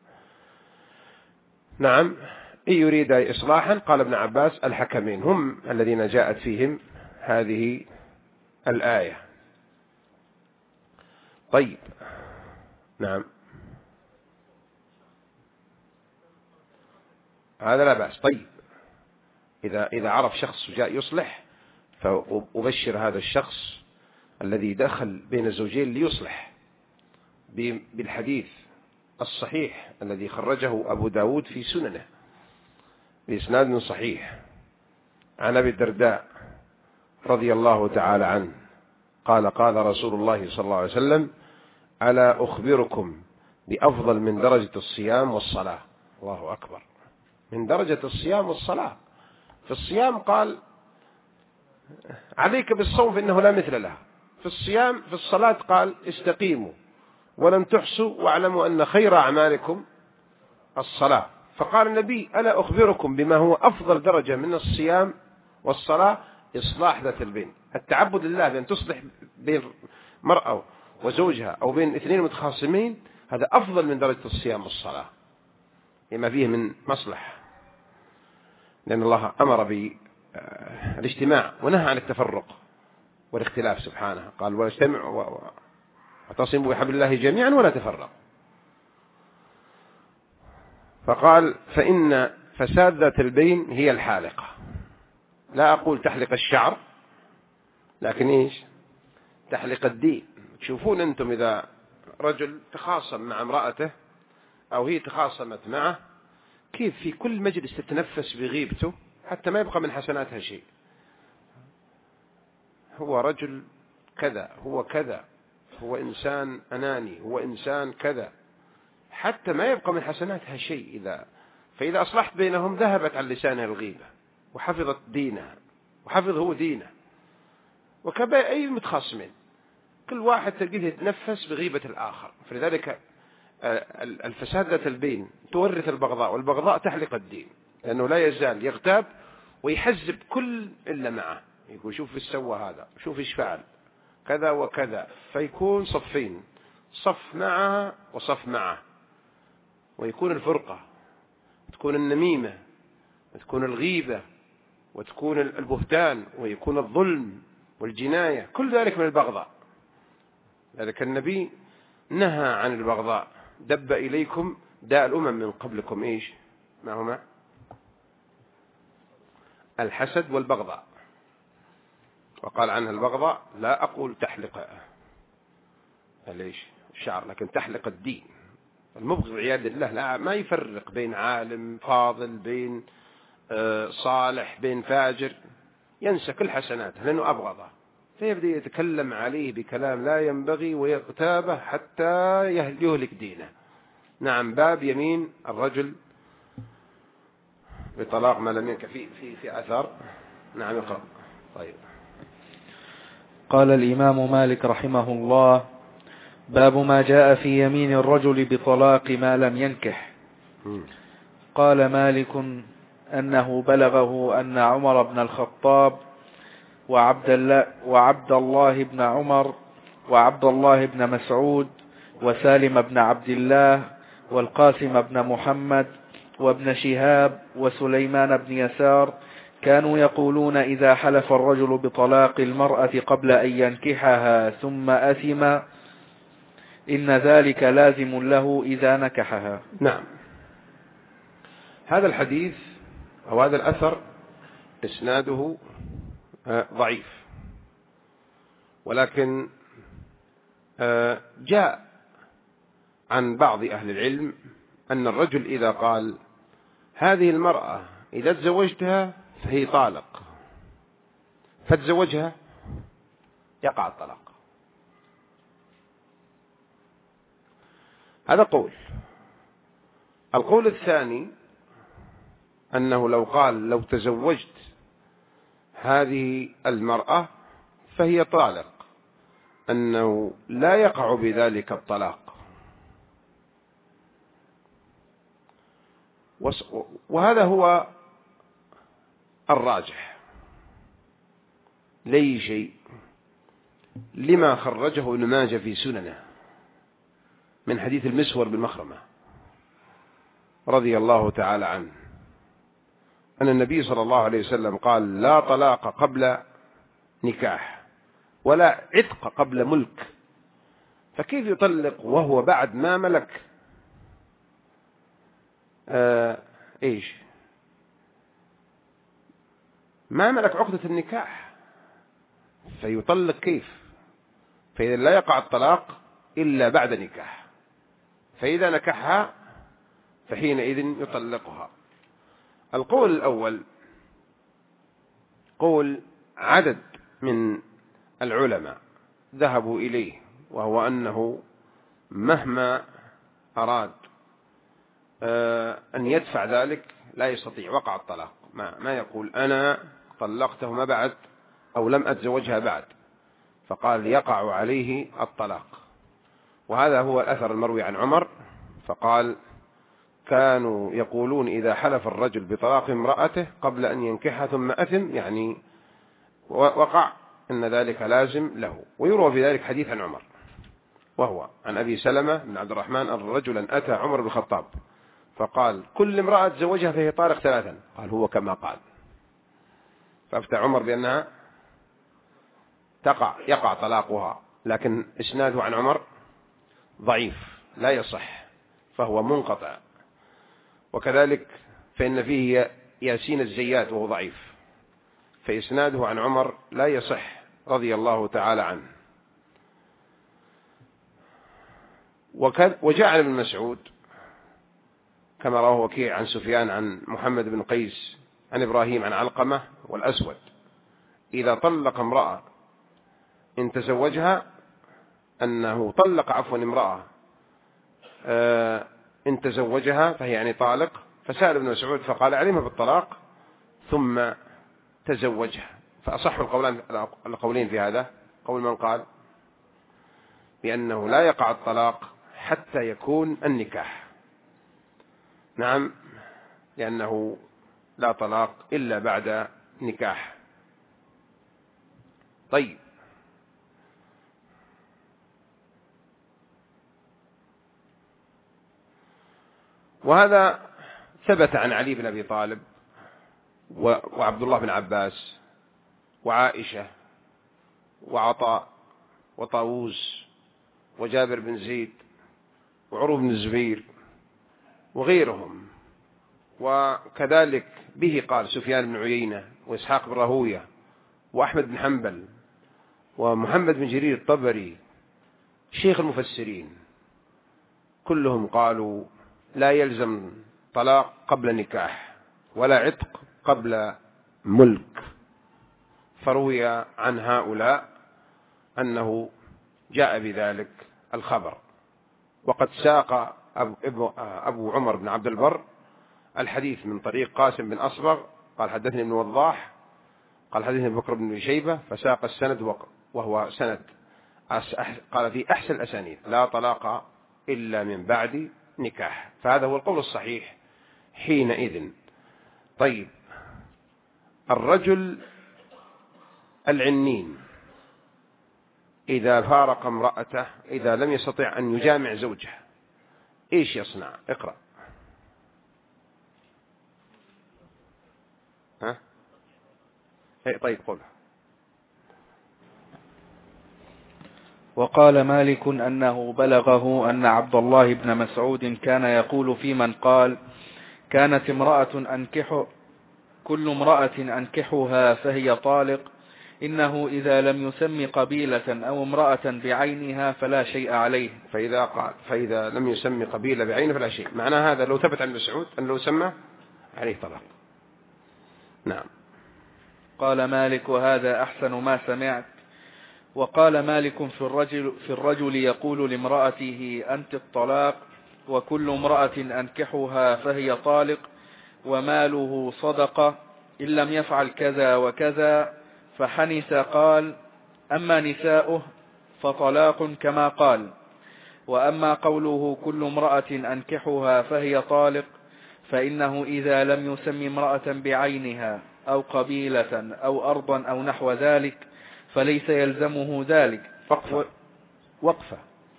نعم. إن يريد إصلاحا قال ابن عباس الحكمين هم الذين جاءت فيهم هذه الآية. طيب. نعم، هذا لا بأس. طيب، إذا عرف شخص جاء يصلح فأبشر هذا الشخص الذي دخل بين الزوجين ليصلح بالحديث الصحيح الذي خرجه أبو داود في سننه بإسناد صحيح عن أبي الدرداء رضي الله تعالى عنه قال قال رسول الله صلى الله عليه وسلم ألا أخبركم بأفضل من درجة الصيام والصلاة؟ الله أكبر، من درجة الصيام والصلاة. في الصيام قال عليك بالصوم فإنه لا مثل له، في الصيام في الصلاة قال استقيموا ولن تحصوا واعلموا أن خير أعمالكم الصلاة. فقال النبي ألا أخبركم بما هو أفضل درجة من الصيام والصلاة؟ إصلاح ذات البين، التعبد لله بأن تصلح بين مرأة وزوجها أو بين اثنين متخاصمين، هذا أفضل من درجة الصيام والصلاة لما فيه من مصلحة، لأن الله أمر بالاجتماع ونهى عن التفرق والاختلاف سبحانه، قال واجتمعوا واعتصموا بحبل الله جميعا ولا تفرقوا. فقال فإن فساد ذات البين هي الحالقة، لا أقول تحلق الشعر، لكن إيش؟ تحلق الدين. تشوفون أنتم إذا رجل تخاصم مع امرأته أو هي تخاصمت معه كيف في كل مجلس تتنفس بغيبته حتى ما يبقى من حسناتها شيء، هو رجل كذا، هو كذا، هو إنسان أناني، هو إنسان كذا، حتى ما يبقى من حسناتها شيء. فإذا أصلحت بينهم ذهبت عن لسانها الغيبة وحفظت دينها وحفظ هو دينه. وكبا أي متخاصمين كل واحد تلقيه يتنفس بغيبة الآخر، فلذلك الفساد ذات البين تورث البغضاء، والبغضاء تحلق الدين، لأنه لا يزال يغتاب ويحزب كل إلا معه، يقول شوف إيش سوى هذا، شوف إيش فعل كذا وكذا، فيكون صفين، صف معها وصف معه، ويكون الفرقة، تكون النميمة، وتكون الغيبة، وتكون البهتان، ويكون الظلم والجناية، كل ذلك من البغضاء. لذلك النبي نهى عن البغضاء، دب إليكم داء الأمم من قبلكم إيش ما هما؟ الحسد والبغضاء. وقال عنها البغضاء لا أقول تحلق ليش الشعر، لكن تحلق الدين. المبغض عياذ الله لا ما يفرق بين عالم فاضل بين صالح بين فاجر، ينسى كل حسناته لأنه أبغضه، فيبدأ يتكلم عليه بكلام لا ينبغي ويغتابه حتى يهلك دينه. نعم، باب يمين الرجل بطلاق ما لم ينكح في أثر. نعم، اقرأ. طيب. قال الإمام مالك رحمه الله: باب ما جاء في يمين الرجل بطلاق ما لم ينكح. قال مالك أنه بلغه أن عمر بن الخطاب وعبد الله بن عمر وعبد الله بن مسعود وسالم بن عبد الله والقاسم بن محمد وابن شهاب وسليمان بن يسار كانوا يقولون إذا حلف الرجل بطلاق المرأة قبل أن ينكحها ثم أثم إن ذلك لازم له إذا نكحها. نعم، هذا الحديث أو هذا الأثر إسناده ضعيف، ولكن جاء عن بعض أهل العلم أن الرجل إذا قال هذه المرأة إذا تزوجتها فهي طالق فتزوجها يقع الطلاق. هذا قول. القول الثاني أنه لو قال لو تزوجت هذه المرأة فهي طالق، أنه لا يقع بذلك الطلاق. وهذا هو الراجح لأي شيء، لما خرجه ابن ماجه في سننه من حديث المسور بن مخرمة رضي الله تعالى عنه أن النبي صلى الله عليه وسلم قال لا طلاق قبل نكاح ولا عتق قبل ملك. فكيف يطلق وهو بعد ما ملك إيش ما ملك عقدة النكاح فيطلق كيف؟ فإذا لا يقع الطلاق إلا بعد نكاح، فإذا نكحها فحينئذ يطلقها. القول الأول قول عدد من العلماء ذهبوا إليه، وهو أنه مهما أراد أن يدفع ذلك لا يستطيع، وقع الطلاق. ما يقول أنا طلقته ما بعد أو لم أتزوجها بعد، فقال يقع عليه الطلاق. وهذا هو الأثر المروي عن عمر، فقال كانوا يقولون إذا حلف الرجل بطلاق امرأته قبل أن ينكحها ثم أثم، يعني وقع، إن ذلك لازم له. ويروى في ذلك حديث عن عمر، وهو عن أبي سلمة بن عبد الرحمن أن رجلا أتى عمر بن الخطاب فقال كل امرأة تزوجها فهي طارق ثلاثا، قال هو كما قال. فافتى عمر بأنها يقع طلاقها، لكن إسناده عن عمر ضعيف لا يصح، فهو منقطع. وكذلك فإن فيه ياسين الزيات وهو ضعيف، فإسناده عن عمر لا يصح رضي الله تعالى عنه. وجاء عن ابن مسعود كما رواه وكيع عن سفيان عن محمد بن قيس عن إبراهيم عن علقمة والأسود إذا طلق امرأة إن تزوجها، أنه طلق امرأة إن تزوجها فهي يعني طالق، فسأل ابن مسعود فقال علمها بالطلاق ثم تزوجها. فأصح القولين في هذا قول من قال بأنه لا يقع الطلاق حتى يكون النكاح. نعم، لأنه لا طلاق إلا بعد نكاح. طيب، وهذا ثبت عن علي بن أبي طالب وعبد الله بن عباس وعائشة وعطاء وطاووس وجابر بن زيد وعروة بن الزبير وغيرهم. وكذلك به قال سفيان بن عيينة وإسحاق بن راهوية وأحمد بن حنبل ومحمد بن جرير الطبري شيخ المفسرين، كلهم قالوا لا يلزم طلاق قبل نكاح ولا عتق قبل ملك. فروي عن هؤلاء أنه جاء بذلك الخبر. وقد ساق أبو عمر بن عبد البر الحديث من طريق قاسم بن أصبغ قال حدثني ابن وضاح قال حدثني بكر بن شيبة، فساق السند وهو سند قال في أحسن الأسانيد لا طلاق إلا من بعد نكاح، فهذا هو القول الصحيح حينئذ. طيب، الرجل العنين إذا فارق امرأته إذا لم يستطع أن يجامع زوجه إيش يصنع؟ اقرأ. ها؟ طيب قول. وقال مالك أنه بلغه أن عبد الله بن مسعود كان يقول في من قال كانت كل امرأة أنكحها فهي طالق، إنه إذا لم يسم قبيلة أو امرأة بعينها فلا شيء عليه. فإذا لم يسم قبيلة بعينه فلا شيء، معناه هذا لو ثبت عن مسعود أن لو سمى عليه طلاق. نعم. قال مالك وهذا أحسن ما سمعت. وقال مالك في الرجل يقول لامرأته أنت الطلاق، وكل امرأة أنكحها فهي طالق، وماله صدقة إن لم يفعل كذا وكذا، فحنث قال أما نساؤه فطلاق كما قال. وأما قوله كل امرأة أنكحها فهي طالق فإنه إذا لم يسم امرأة بعينها أو قبيلة أو أرضا أو نحو ذلك فليس يلزمه ذلك. وقفة.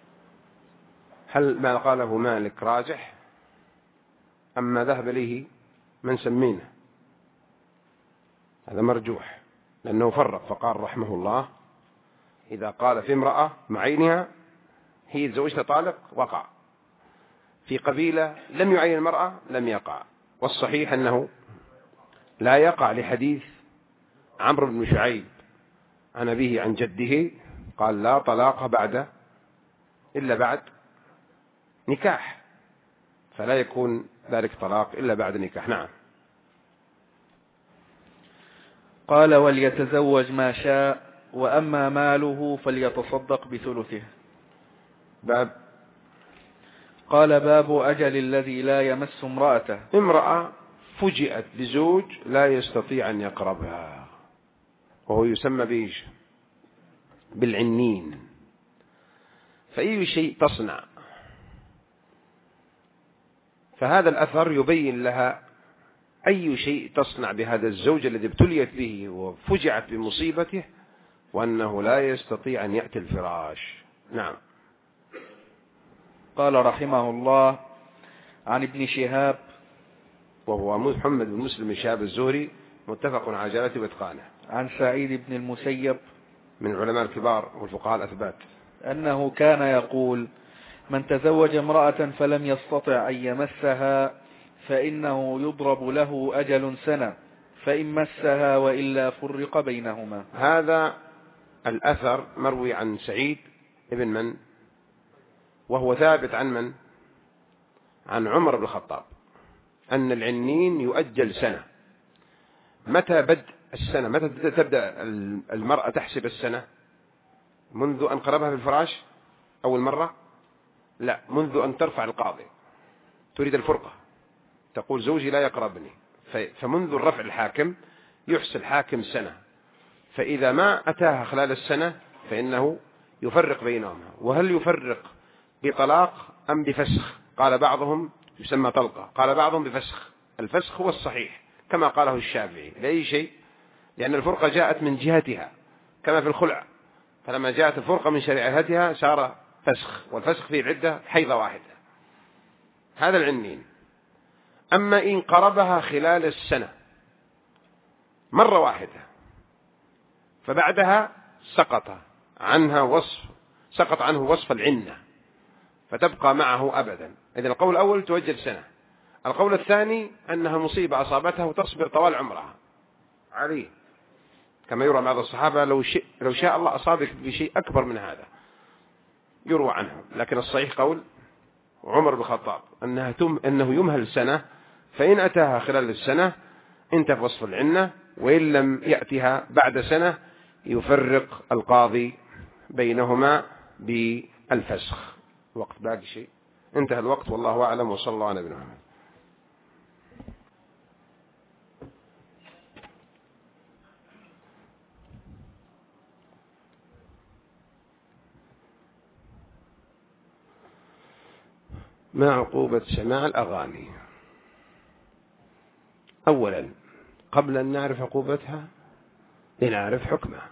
هل ما قاله مالك راجح أما ذهب إليه من سمينه؟ هذا مرجوح، لأنه فرق فقال رحمه الله إذا قال في امرأة معينها هي زوجة طالق وقع، في قبيلة لم يعين المرأة لم يقع. والصحيح أنه لا يقع لحديث عمرو بن شعيب عن أبيه عن جده قال لا طلاق إلا بعد نكاح، فلا يكون ذلك طلاق إلا بعد نكاح. نعم. قال وليتزوج ما شاء، وأما ماله فليتصدق بثلثه. قال باب أجل الذي لا يمس امرأته. امرأة فجئت بزوج لا يستطيع أن يقربها وهو يسمى بإيش؟ بالعنين، فأي شيء تصنع؟ فهذا الأثر يبين لها أي شيء تصنع بهذا الزوج الذي ابتليت به وفجعت بمصيبته وأنه لا يستطيع أن يأتي الفراش. نعم. قال رحمه الله عن ابن شهاب وهو محمد بن مسلم بن شهاب الزهري متفق على جلالته واتقانه، عن سعيد بن المسيب من العلماء الكبار والفقهاء الأثبات أنه كان يقول من تزوج امرأة فلم يستطع أن يمسها فإنه يضرب له أجل سنة، فإن مسها وإلا فرق بينهما. هذا الأثر مروي عن سعيد ابن من؟ وهو ثابت عن من؟ عن عمر بن الخطاب أن العنين يؤجل سنة. متى بدء السنة؟ متى تبدأ المرأة تحسب السنة؟ منذ أن قربها في الفراش أول مرة؟ لا، منذ أن ترفع القاضي تريد الفرقة، تقول زوجي لا يقربني، فمنذ الرفع الحاكم يحسب الحاكم سنة، فإذا ما أتاها خلال السنة فإنه يفرق بينهما. وهل يفرق بطلاق أم بفسخ؟ قال بعضهم يسمى طلقة، قال بعضهم بفسخ. الفسخ هو الصحيح كما قاله الشافعي لأي شيء، لأن الفرقة جاءت من جهتها كما في الخلع، فلما جاءت الفرقة من شريعتها صار فسخ، والفسخ فيه العدة حيضة واحدة. هذا العنين. أما إن قربها خلال السنة مرة واحدة فبعدها سقط عنه وصف العنة فتبقى معه أبدا. إذن القول الأول تؤجل سنة. القول الثاني أنها مصيبة أصابتها وتصبر طوال عمرها عليه، كما يروى بعض الصحابة لو شاء الله أصابك بشيء أكبر من هذا يروى عنه. لكن الصحيح قول عمر بن الخطاب أنه يمهل سنة، فإن أتاها خلال السنة انتهى وصف العنة، وإن لم يأتها بعد سنة يفرق القاضي بينهما بالفسخ. الوقت باقي شيء؟ انتهى الوقت، والله أعلم، وصلى الله على نبينا محمد. ما عقوبة سماع الأغاني؟ أولا قبل أن نعرف عقوبتها لنعرف حكمها.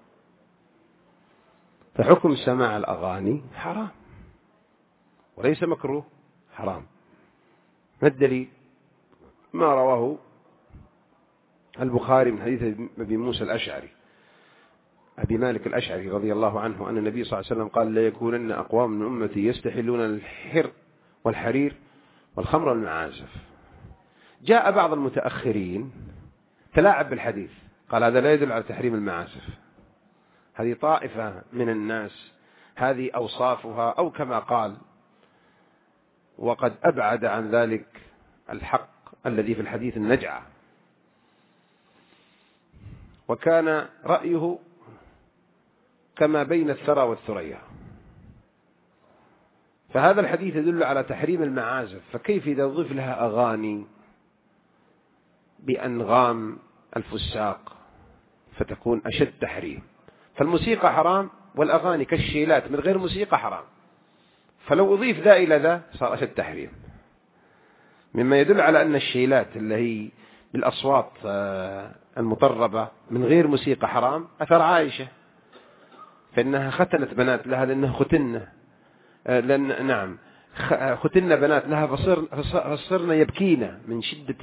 فحكم سماع الأغاني حرام وليس مكروه، حرام. ما الدليل؟ ما رواه البخاري من حديث أبي موسى الأشعري، أبي مالك الأشعري رضي الله عنه، أن النبي صلى الله عليه وسلم قال: لا يكونن أقوام من أمتي يستحلون الحر والحرير والخمر والمعازف. جاء بعض المتأخرين تلاعب بالحديث، قال هذا لا يدل على تحريم المعازف. هذه طائفة من الناس هذه أوصافها، أو كما قال، وقد أبعد عن ذلك الحق الذي في الحديث النجعة، وكان رأيه كما بين الثرى والثريا. فهذا الحديث يدل على تحريم المعازف، فكيف إذا ضيف لها أغاني بأنغام الفساق فتكون أشد تحريم. فالموسيقى حرام، والأغاني كالشيلات من غير موسيقى حرام، فلو أضيف ذا إلى ذا صار أشد تحريم. مما يدل على أن الشيلات اللي هي بالأصوات المطربة من غير موسيقى حرام. أثر عائشة فإنها ختنت بنات لها لأنها نعم ختن بنات لها فصرنا يبكين من شدة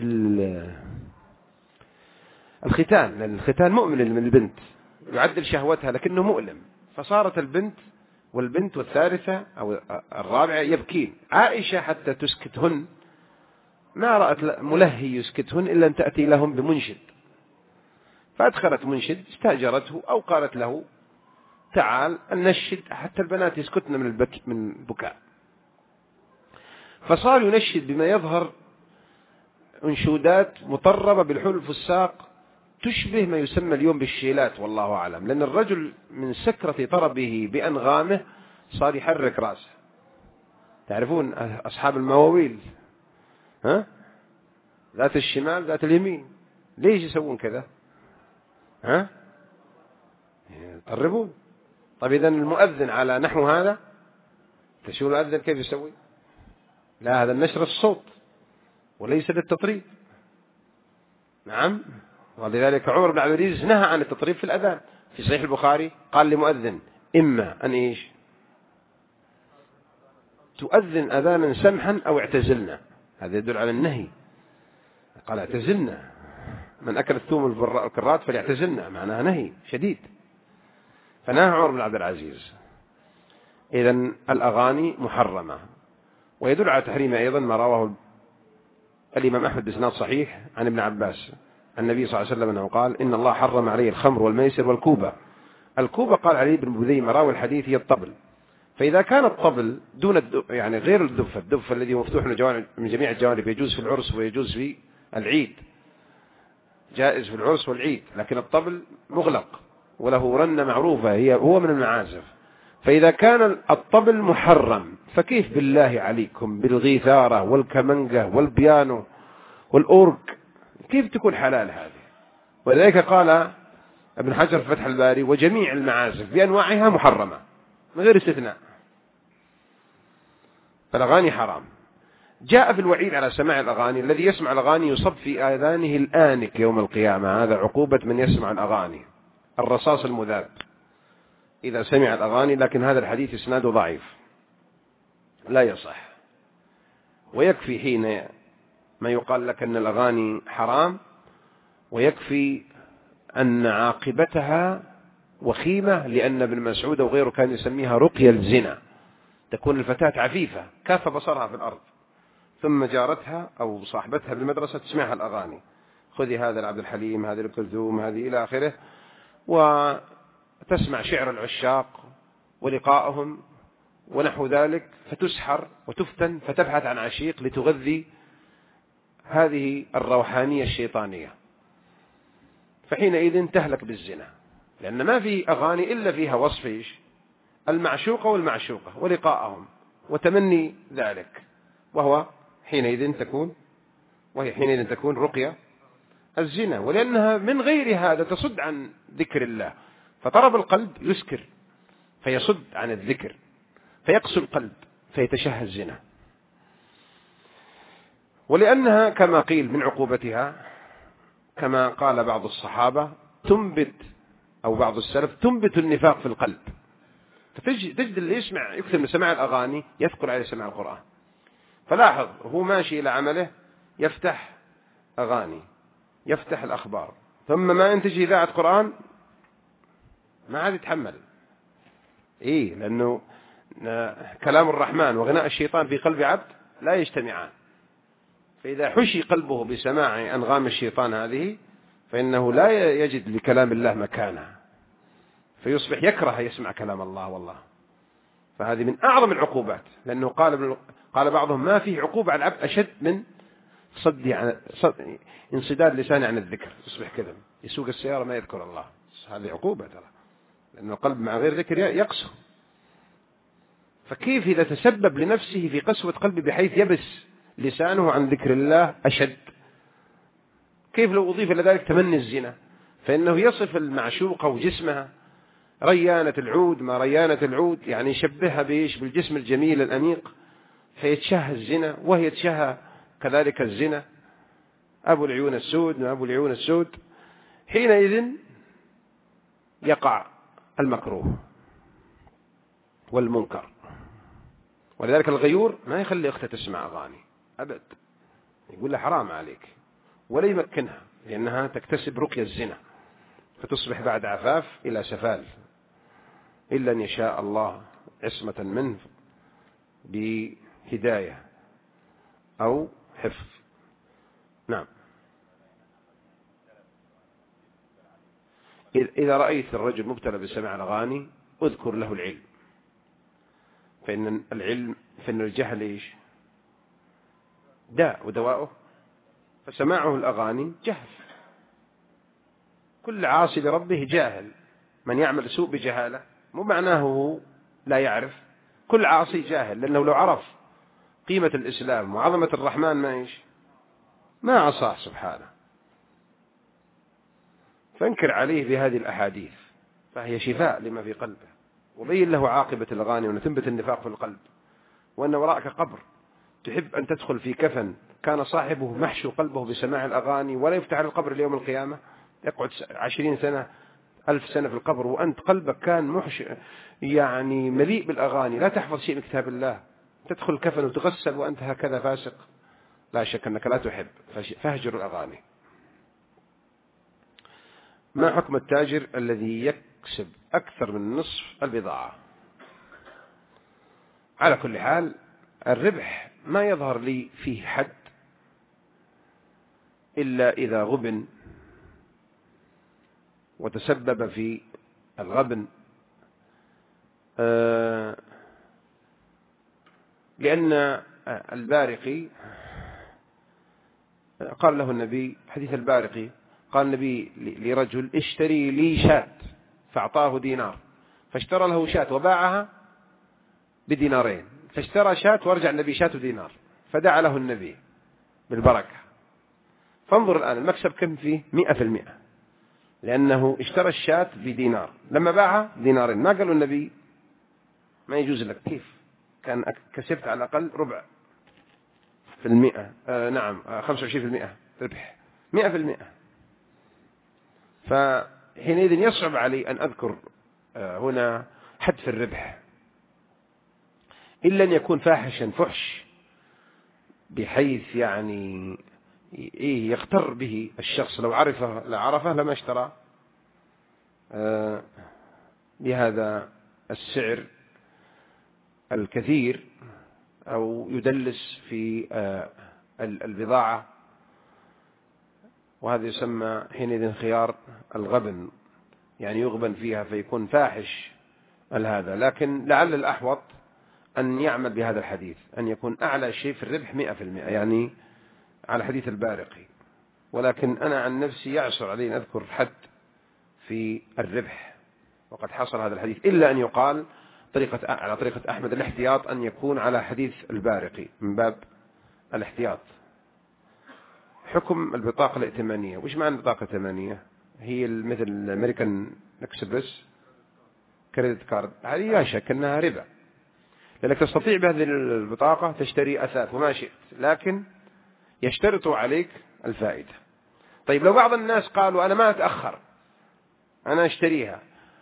الختان، لأن الختان مؤلم من البنت، يعدل شهوتها لكنه مؤلم. فصارت البنت والثالثة أو الرابعة يبكين. عائشة حتى تسكتهن ما رأت ملهي يسكتهن إلا أن تأتي لهم بمنشد، فأدخلت منشد استأجرته أو قالت له تعال ننشد حتى البنات يسكتن من البكاء. فصار ينشد بما يظهر انشودات مطربة بالحلول الفساق تشبه ما يسمى اليوم بالشيلات، والله أعلم، لأن الرجل من سكرة طربه بأنغامه صار يحرك رأسه. تعرفون أصحاب المواويل، ذات الشمال ذات اليمين، ليش يسوون كذا؟ يطربون. طيب إذن المؤذن على نحو هذا، تشوف المؤذن كيف يسوي؟ لا، هذا النشر الصوت وليس للتطريب. نعم. ولذلك عمر بن عبد العزيز نهى عن التطريب في الأذان. في صحيح البخاري قال لمؤذن: إما أن إيش؟ تؤذن أذانا سمحا أو اعتزلنا. هذا يدل على النهي. قال اعتزلنا، من أكل الثوم الكرات فليعتزلنا، معناها نهي شديد. فنهى عمر بن عبد العزيز. إذن الأغاني محرمة. ويدل على تحريمها أيضا ما رواه الإمام أحمد بإسناد صحيح عن ابن عباس النبي صلى الله عليه وسلم أنه قال: إن الله حرم عليه الخمر والميسر والكوبة. الكوبة قال علي بن بذيمة راوي الحديث هي الطبل. فإذا كان الطبل دون يعني غير الدف الذي مفتوح من جميع الجوانب، يجوز في العرس ويجوز في العيد، جائز في العرس والعيد، لكن الطبل مغلق وله رنة معروفة هو من المعازف. فإذا كان الطبل محرم، فكيف بالله عليكم بالغيثارة والكمنجة والبيانو والأورج، كيف تكون حلال هذه؟ ولذلك قال ابن حجر في فتح الباري: وجميع المعازف بأنواعها محرمة من غير استثناء. فالأغاني حرام. جاء في الوعيد على سماع الأغاني: الذي يسمع الأغاني يصب في آذانه الآنك يوم القيامة. هذا عقوبة من يسمع الأغاني، الرصاص المذاب إذا سمع الأغاني. لكن هذا الحديث إسناده ضعيف لا يصح. ويكفي حين ما يقال لك أن الأغاني حرام، ويكفي أن عاقبتها وخيمة، لأن ابن مسعود وغيره كان يسميها رقية الزنا. تكون الفتاة عفيفة كاف بصرها في الأرض، ثم جارتها أو صاحبتها بالمدرسة تسمعها الأغاني: خذي هذا العبد الحليم، هذه الكلثوم، هذه إلى آخره، وتسمع شعر العشاق ولقائهم ونحو ذلك، فتسحر وتفتن فتبحث عن عشيق لتغذي هذه الروحانية الشيطانية. فحينئذ تهلك بالزنا، لأن ما في أغاني إلا فيها وصف المعشوق والمعشوقة ولقاءهم وتمني ذلك، وهي حينئذ تكون رقية الزنا، ولأنها من غير هذا تصد عن ذكر الله، فطرب القلب يسكر فيصد عن الذكر فيقسو القلب فيتشهى الزنا. ولأنها كما قيل من عقوبتها كما قال بعض الصحابة تنبت أو بعض السلف تنبت النفاق في القلب. فتجد اللي يكثر من سماع الأغاني يثقل عليه سماع القرآن، فلاحظ هو ماشي إلى عمله يفتح أغاني يفتح الأخبار، ثم ما ينتجي إذاعة قرآن ما عاد يتحمل. لأنه كلام الرحمن وغناء الشيطان في قلب عبد لا يجتمعان، فإذا حشي قلبه بسماع أنغام الشيطان هذه فإنه لا يجد لكلام الله مكانه، فيصبح يكره يسمع كلام الله. والله فهذه من أعظم العقوبات، لأنه قال بعضهم ما فيه عقوبة على العبد أشد من انصداد لسانه عن الذكر، يصبح كذا يسوق السيارة ما يذكر الله، هذه عقوبة ترى، لأن القلب مع غير ذكر يقسو. فكيف إذا تسبب لنفسه في قسوة قلبه بحيث يبس لسانه عن ذكر الله أشد، كيف لو أضيف إلى ذلك تمني الزنا، فإنه يصف المعشوقة وجسمها ريانة العود، ما ريانة العود يعني يشبهها بالجسم الجميل الأنيق، فيتشهى الزنا وهي تشهى كذلك الزنا. أبو العيون السود حينئذ يقع المكروه والمنكر. ولذلك الغيور ما يخلي أخته تسمع أغاني أبد، يقول لها حرام عليك، ولا يمكنها، لأنها تكتسب رقية الزنا فتصبح بعد عفاف إلى سفال، إلا أن يشاء الله عصمة منه بهداية أو حفظ. نعم. إذا رأيت الرجل مبتلى بسماع الأغاني اذكر له العلم، فإن الجهل داء ودواؤه، فسماعه الأغاني جهل، كل عاصي لربه جاهل، من يعمل سوء بجهالة مو معناه لا يعرف، كل عاصي جاهل، لأنه لو عرف قيمة الإسلام وعظمة الرحمن ما عصاه سبحانه. فانكر عليه بهذه الأحاديث فهي شفاء لما في قلبه، وبين له عاقبة الأغاني وأن تنبت النفاق في القلب، وأن وراءك قبر تحب أن تدخل في كفن كان صاحبه محشو قلبه بسماع الأغاني ولا يفتح على القبر اليوم القيامة، يقعد 20 سنة 1000 سنة في القبر وأنت قلبك كان يعني مليء بالأغاني، لا تحفظ شيء من كتاب الله، تدخل الكفن وتغسل وأنت هكذا فاسق، لا شك أنك لا تحب، فاهجر الأغاني. ما حكم التاجر الذي يكسب أكثر من نصف البضاعة؟ على كل حال الربح ما يظهر لي فيه حد إلا إذا غبن وتسبب في الغبن، لأن البارقي قال له النبي، حديث البارقي، قال النبي لرجل اشتري لي شاة، فأعطاه دينار، فاشترى له شاة وباعها بدينارين، فاشترى شاة ورجع النبي شاة ودينار، فدعا له النبي بالبركة. فانظر الآن المكسب كم فيه؟ 100%، لأنه اشترى الشاة بدينار، لما باعها دينارين. ما قالوا النبي ما يجوز لك، كيف كان كسبت على الأقل 25% ربح 100%. فحينئذ يصعب علي أن أذكر هنا حد في الربح، إلا أن يكون فاحشا فحش بحيث يعني يغتر به الشخص، لو عرفه لما اشترى بهذا السعر الكثير، أو يدلس في البضاعة، وهذا يسمى حينئذ خيار الغبن، يعني يغبن فيها فيكون فاحش هذا. لكن لعل الأحوط أن يعمل بهذا الحديث، أن يكون أعلى شيء في الربح 100%، يعني على حديث البارقي. ولكن أنا عن نفسي يعسر علي أن أذكر حد في الربح، وقد حصل هذا الحديث، إلا أن يقال على طريقة أحمد الاحتياط أن يكون على حديث البارقي من باب الاحتياط. حكم البطاقة الائتمانية. وش معنى البطاقة الائتمانية؟ هي مثل الأمريكان اكسبرس كريدت كارد، هذه لا شك أنها ربا، لأنك تستطيع بهذه البطاقة تشتري أثاث وما شئت، لكن يشترطوا عليك الفائدة. طيب لو بعض الناس قالوا أنا ما أتأخر، أنا أشتريها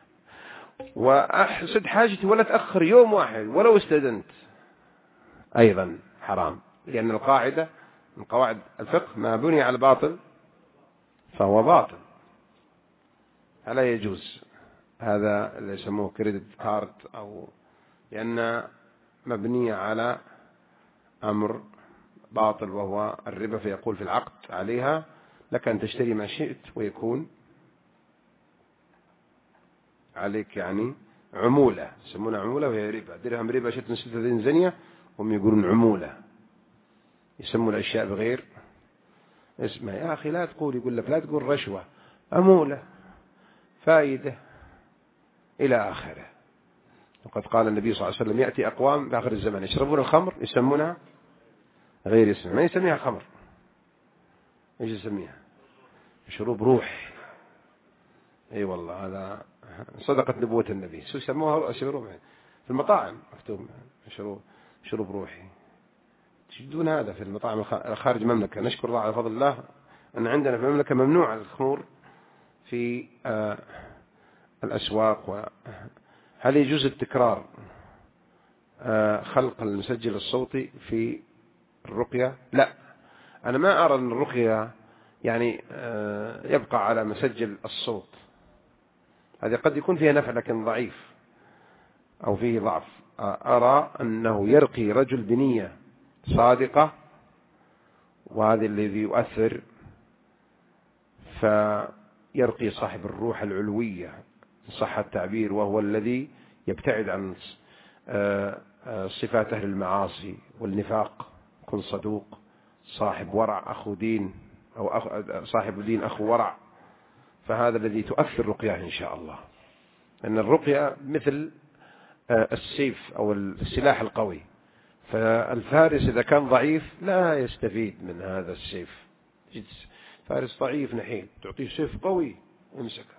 وأحسد حاجتي ولا تأخر يوم واحد ولو استدنت، أيضا حرام، لأن القاعدة من قواعد الفقه ما بني على باطل فهو باطل، فلا يجوز. هذا اللي يسموه كريدت كارد، أو لأن مبنية على أمر باطل وهو الربا، فيقول في العقد عليها لك أن تشتري ما شئت ويكون عليك يعني عمولة، يسمونها عمولة وهي ربا. درهم ربا شت من 6 زنية، هم يقولون عمولة، يسمون الأشياء بغير اسمها. يا أخي لا تقول، يقول لك لا تقول رشوة، عمولة، فائدة، إلى آخره. وقد قال النبي صلى الله عليه وسلم يأتي أقوام في آخر الزمان يشربون الخمر يسمونها غير اسمها، ما يسميها خمر، ايش يسميها؟ شروب روح. اي والله هذا صدقت نبوة النبي. شو يسموها؟ شروب في المطاعم مكتوب شروب روحي. تجدون هذا في المطاعم خارج المملكة. نشكر الله على فضل الله أن عندنا في المملكة ممنوع الخمور في الأسواق. هل يجوز التكرار خلق المسجل الصوتي في الرقية؟ لا، أنا ما أرى أن الرقية يعني يبقى على مسجل الصوت، هذا قد يكون فيها نفع لكن ضعيف أو فيه ضعف. أرى أنه يرقي رجل بنية صادقة، وهذا الذي يؤثر، فيرقي صاحب الروح العلوية صح التعبير، وهو الذي يبتعد عن صفات أهل المعاصي والنفاق، كن صدوق، صاحب ورع أخو دين، أو صاحب دين أخو ورع. فهذا الذي تؤثر رقياه إن شاء الله، أن الرقية مثل السيف أو السلاح القوي، فالفارس إذا كان ضعيف لا يستفيد من هذا السيف. فارس ضعيف نحيل تعطيه سيف قوي يمسكه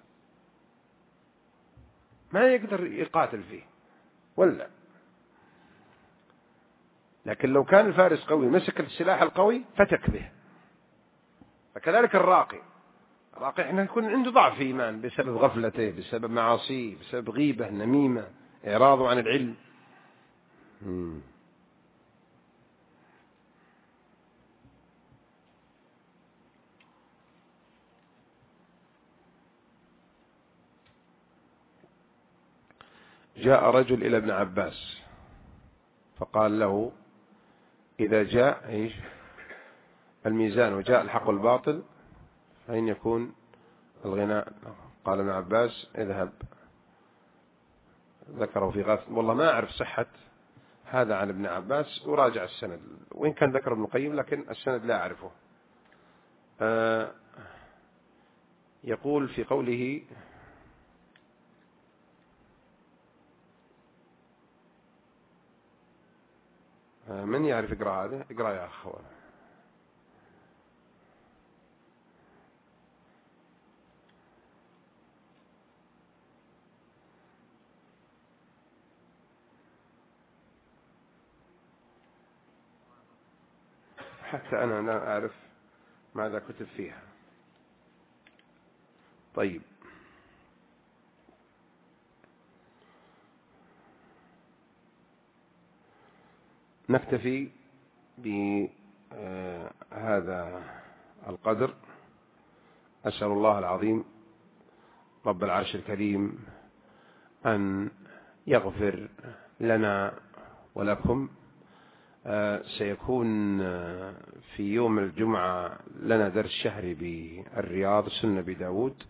ما يقدر يقاتل فيه ولا. لكن لو كان الفارس قوي مسك السلاح القوي فتك به. فكذلك الراقي احنا يكون عنده ضعف إيمان بسبب غفلته، بسبب معاصيه، بسبب غيبة، نميمة، إعراضه عن العلم. جاء رجل إلى ابن عباس فقال له إذا جاء إيش الميزان وجاء الحق والباطل فإن يكون الغناء. قال ابن عباس اذهب، ذكره في غاث، والله ما أعرف صحة هذا عن ابن عباس، وراجع السند وإن كان ذكر ابن القيم لكن السند لا أعرفه. يقول في قوله من يعرف يقرأ هذا؟ اقرأ يا أخوان. حتى أنا لا أعرف ماذا كتب فيها. طيب نكتفي بهذا القدر. أسأل الله العظيم رب العرش الكريم أن يغفر لنا ولكم. سيكون في يوم الجمعة لنا درس شهري بالرياض سنة بداود،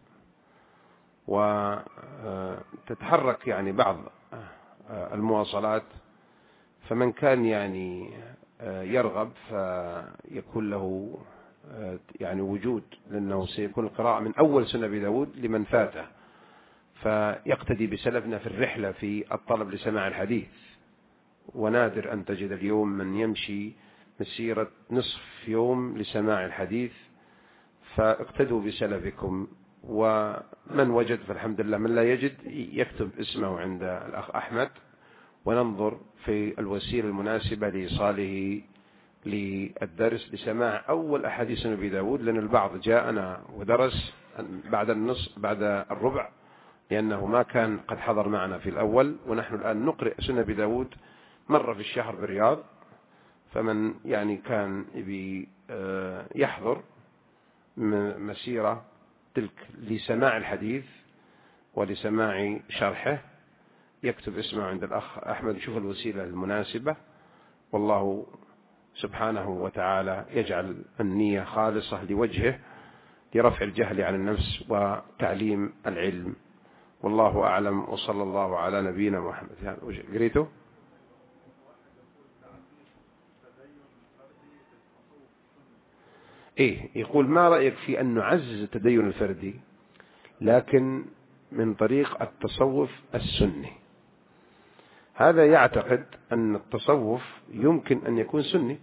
وتتحرك يعني بعض المواصلات، فمن كان يعني يرغب فيكون له يعني وجود، لأنه سيكون القراءة من أول سنة بداود لمن فاته. فيقتدي بسلفنا في الرحلة في الطلب لسماع الحديث. ونادر أن تجد اليوم من يمشي مسيرة نصف يوم لسماع الحديث، فاقتدوا بسلفكم. ومن وجد فالحمد لله، من لا يجد يكتب اسمه عند الأخ أحمد، وننظر في الوسيلة المناسبة لإيصاله للدرس بسماع أول أحاديث أبي داود، لأن البعض جاءنا ودرس بعد الربع، لأنه ما كان قد حضر معنا في الأول. ونحن الآن نقرأ سنة أبي داود مرة في الشهر بالرياض، فمن يعني كان يحضر مسيرة تلك لسماع الحديث ولسماع شرحه يكتب اسمه عند الأخ أحمد، يشوف الوسيلة المناسبة. والله سبحانه وتعالى يجعل النية خالصة لوجهه، لرفع الجهل عن النفس وتعليم العلم. والله أعلم، وصلى الله على نبينا محمد. قريته؟ يقول: ما رأيك في أن نعزز التدين الفردي لكن من طريق التصوف السني؟ هذا يعتقد أن التصوف يمكن أن يكون سني.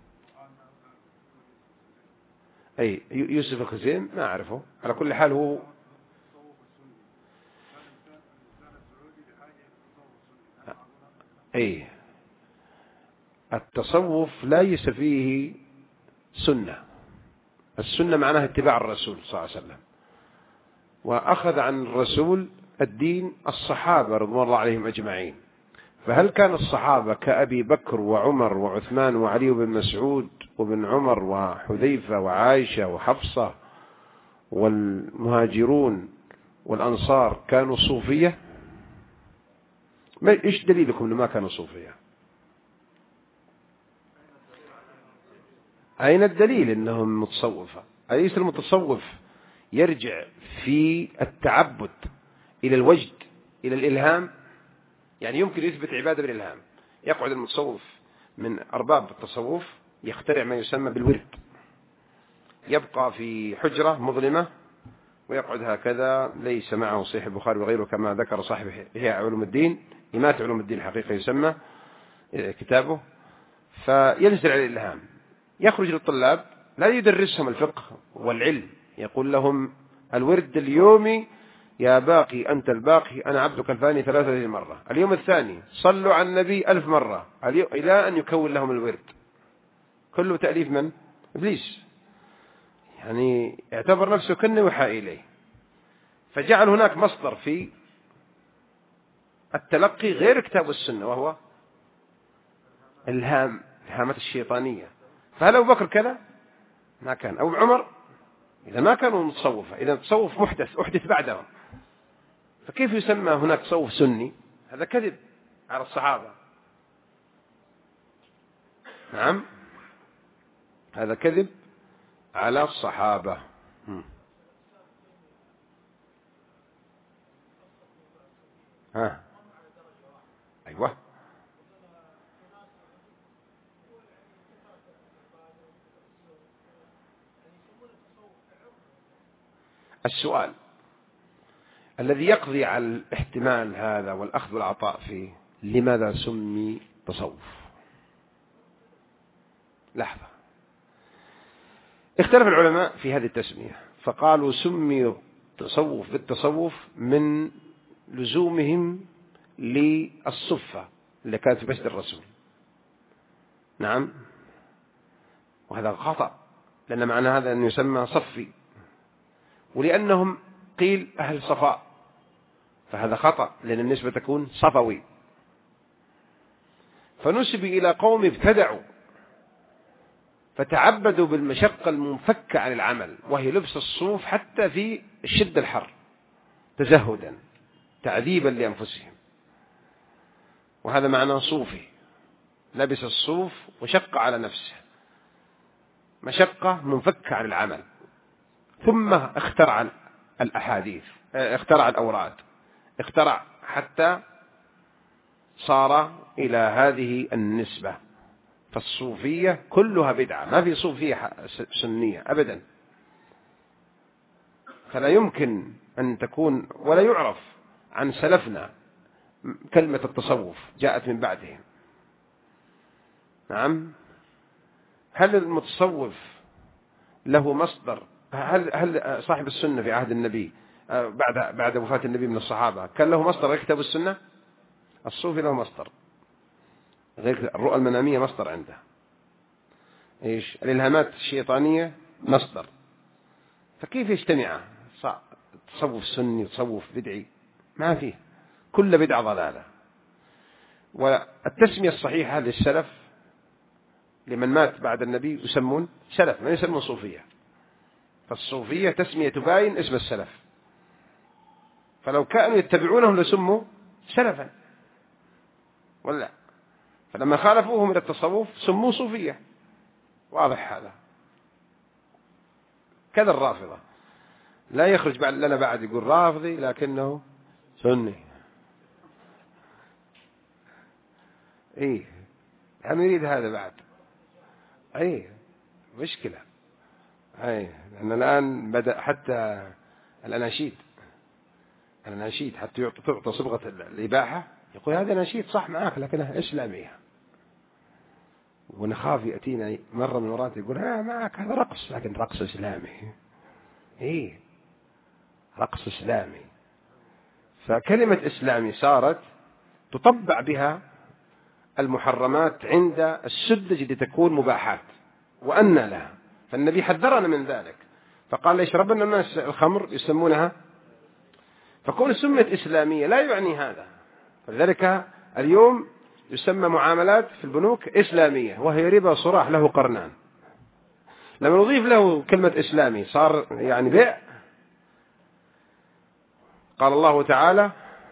يوسف الخزيم ما أعرفه، على كل حال هو التصوف ليس فيه سنة. السنة معناها اتباع الرسول صلى الله عليه وسلم، وأخذ عن الرسول الدين الصحابة رضوان الله عليهم أجمعين. فهل كان الصحابة كأبي بكر وعمر وعثمان وعلي بن مسعود وابن عمر وحذيفة وعائشة وحفصة والمهاجرون والأنصار كانوا صوفية؟ إيش دليلكم أنه ما كانوا صوفية؟ أين الدليل أنهم متصوفة؟ أليس المتصوف يرجع في التعبد إلى الوجد، إلى الإلهام؟ يعني يمكن يثبت عبادة بالإلهام. يقعد المتصوف من أرباب التصوف يخترع ما يسمى بالورد، يبقى في حجرة مظلمة ويقعد هكذا، ليس معه صحيح البخاري وغيره كما ذكر صاحب إحياء علوم الدين، إماتة علوم الدين الحقيقة يسمى كتابه. فينزل على الإلهام، يخرج للطلاب لا يدرسهم الفقه والعلم، يقول لهم: الورد اليومي يا باقي أنت الباقي أنا عبدك الفاني 3 مرة. اليوم الثاني صلوا على النبي 1000 مرة، إلى أن يكون لهم الورد. كله تأليف من؟ إبليس. يعني يعتبر نفسه كأنه يوحى إليه. فجعل هناك مصدر في التلقي غير كتاب السنة، وهو الهامة الشيطانية. فهل أبو بكر كذا؟ ما كان. أو عمر إذا ما كانوا متصوفة، إذا تصوف أحدث بعدهم، فكيف يسمى هناك تصوف سني؟ هذا كذب على الصحابة. نعم، هذا كذب على الصحابة. أيوة. السؤال الذي يقضي على الاحتمال هذا والأخذ والعطاء فيه: لماذا سمي تصوف؟ لحظة، اختلف العلماء في هذه التسمية، فقالوا سمي التصوف بالتصوف من لزومهم للصفة اللي كانت في مسجد الرسول. نعم، وهذا خطأ، لأن معنى هذا أن يسمى صفي، ولأنهم قيل أهل صفاء، فهذا خطأ، لأن النسبة تكون صفوي. فنسب إلى قوم ابتدعوا فتعبدوا بالمشقة المنفكة عن العمل، وهي لبس الصوف حتى في الشد الحر، تزهدا تعذيبا لأنفسهم، وهذا معنى صوفي. لبس الصوف وشق على نفسه، مشقة منفكة عن العمل. ثم اخترع الأحاديث، اخترع الأوراد، اخترع حتى صار إلى هذه النسبة. فالصوفية كلها بدعة، ما في صوفية سنية أبدا. فلا يمكن أن تكون، ولا يعرف عن سلفنا كلمة التصوف جاءت من بعدهم. نعم. هل المتصوف له مصدر؟ هل صاحب السنة في عهد النبي بعد وفاة النبي من الصحابة كان له مصدر غير كتاب السنة؟ الصوفي له مصدر غير الرؤى المنامية، مصدر عنده. إيش الإلهامات الشيطانية مصدر. فكيف يجتمع تصوف سني وتصوف بدعي؟ ما فيه، كل بدعة ضلالة. والتسمية الصحيحة للسلف لمن مات بعد النبي يسمون سلف، ما يسمون صوفية. فالصوفية تسمية تباين اسم السلف، فلو كانوا يتبعونهم لسموا سلفا ولا. فلما خالفوهم إلى التصوف سموا صوفية. واضح هذا؟ كذا الرافضة لا يخرج لنا بعد يقول رافضي لكنه سني. ايه هم يريد هذا بعد. ايه مشكلة. ايه لأن الآن بدأ حتى الأناشيد حتى تعطى صبغة الإباحة يقول هذا نشيد صح معاك لكنها إسلامية، ونخاف يأتينا مرة من مرات يقول معك هذا رقص لكن رقص إسلامي. إيه رقص إسلامي. فكلمة إسلامي صارت تطبع بها المحرمات عند السذج اللي تكون مباحات وأن لها. فالنبي حذرنا من ذلك فقال لا يشربن الناس الخمر يسمونها. فكون سمت إسلامية لا يعني هذا. فلذلك اليوم يسمى معاملات في البنوك إسلامية وهي ربا صراح له قرنان. لما نضيف له كلمة إسلامي صار يعني بيع. قال الله تعالى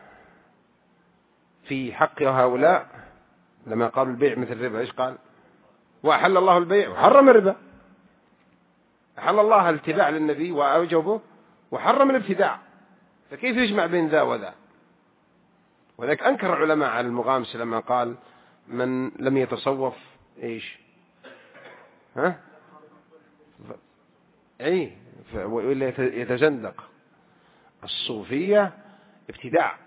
في حق هؤلاء لما قالوا البيع مثل الربا إيش قال؟ وأحل الله البيع وحرم الربا. أحل الله الاتباع للنبي وأوجبه وحرم الابتداع. فكيف يجمع بين ذا وذا؟ وذلك أنكر العلماء على المغامس لما قال من لم يتصوف إيش إيه وإلا يتزندق. الصوفية ابتداع،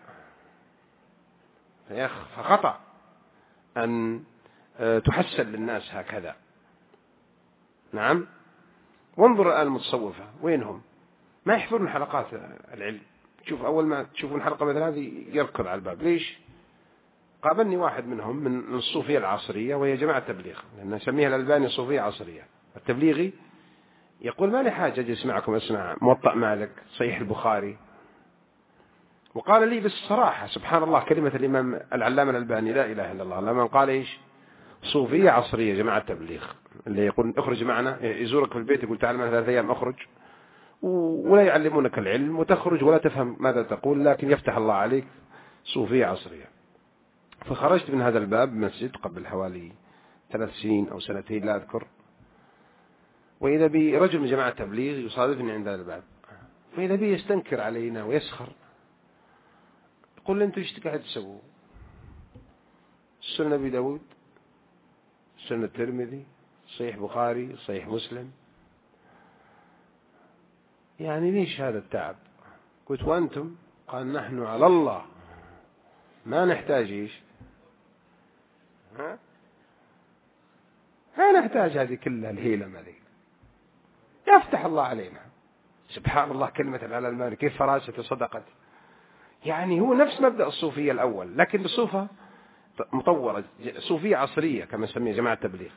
فخطأ أن تحسن للناس هكذا. نعم. وانظر الآن المتصوفة وينهم؟ ما يحضرون حلقات العلم. شوف أول ما تشوفون حلقة مثل هذه يركض على الباب. ليش؟ قابلني واحد منهم من الصوفية العصرية وهي جماعة تبليغ، لأن نسميها الألباني صوفية عصرية. التبليغي يقول ما لي حاجة أجلس معكم أسمع موطأ مالك صحيح البخاري. وقال لي بالصراحة سبحان الله كلمة الإمام العلامة الألباني لا إله إلا الله لما قال إيش صوفية عصرية جماعة تبليغ، اللي يقول اخرج معنا يزورك في البيت يقول تعال معنا 3 أيام اخرج ولا يعلمونك العلم وتخرج ولا تفهم ماذا تقول لكن يفتح الله عليك. صوفية عصرية. فخرجت من هذا الباب مسجد قبل حوالي 3 سنين أو 2 سنين لا أذكر، وإذا بي رجل من جماعة تبليغ يصادفني عند هذا الباب، فإذا بي يستنكر علينا ويسخر يقول لي أنتوا إيش قاعد تسووا؟ سنة أبي داود، سنة الترمذي، صحيح بخاري، صحيح مسلم، يعني ليش هذا التعب؟ قلت وأنتم؟ قال نحن على الله ما نحتاج إيش ما نحتاج هذه كلها الهيلة مالي يفتح الله علينا. سبحان الله كلمة على المال كيف فراسة صدقت. يعني هو نفس مبدأ الصوفية الأول لكن بصوفة مطورة صوفية عصرية كما سميها جماعة التبليغ.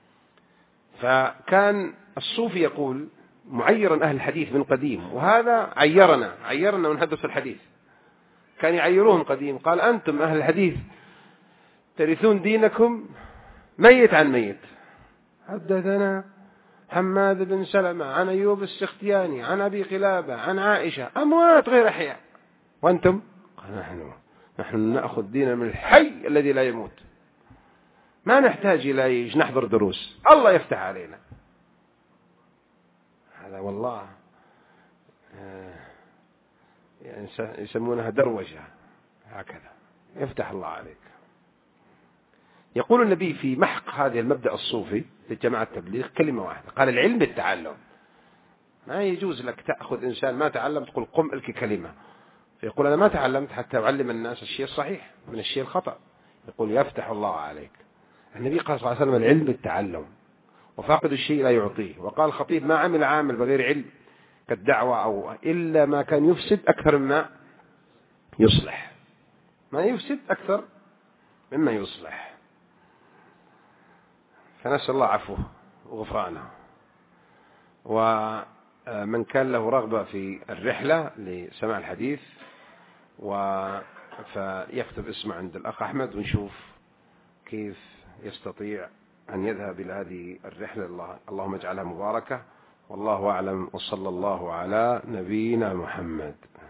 فكان الصوفي يقول معيرا أهل الحديث من قديم، وهذا عيرنا ونحدث الحديث. كان يعيروهم قديم قال أنتم أهل الحديث ترثون دينكم ميت عن ميت. حدثنا حماد بن سلمة عن أيوب السختياني عن أبي قلابة عن عائشة أموات غير أحياء، وأنتم قال نحن نأخذ ديننا من الحي الذي لا يموت، ما نحتاج إلى نحضر دروس، الله يفتح علينا. هذا والله يعني يسمونها دروجة هكذا يفتح الله عليك. يقول النبي في محق هذا المبدأ الصوفي لجماعة التبليغ كلمة واحدة، قال العلم بالتعلم. ما يجوز لك تأخذ إنسان ما تعلم تقول قم الك كلمة فيقول أنا ما تعلمت حتى أعلم الناس الشيء الصحيح من الشيء الخطأ. يقول يفتح الله عليك. النبي قال صلى الله عليه وسلم العلم بالتعلم، وفاقد الشيء لا يعطيه. وقال الخطيب ما عمل عامل بغير علم كالدعوة أو إلا ما كان يفسد أكثر مما يصلح، ما يفسد أكثر مما يصلح. فنسأل الله عفوه وغفرانه. ومن كان له رغبة في الرحلة لسماع الحديث فيكتب اسمه عند الأخ أحمد ونشوف كيف يستطيع أن يذهب إلى هذه الرحلة. اللهم اجعلها مباركة، والله أعلم، وصلى الله على نبينا محمد.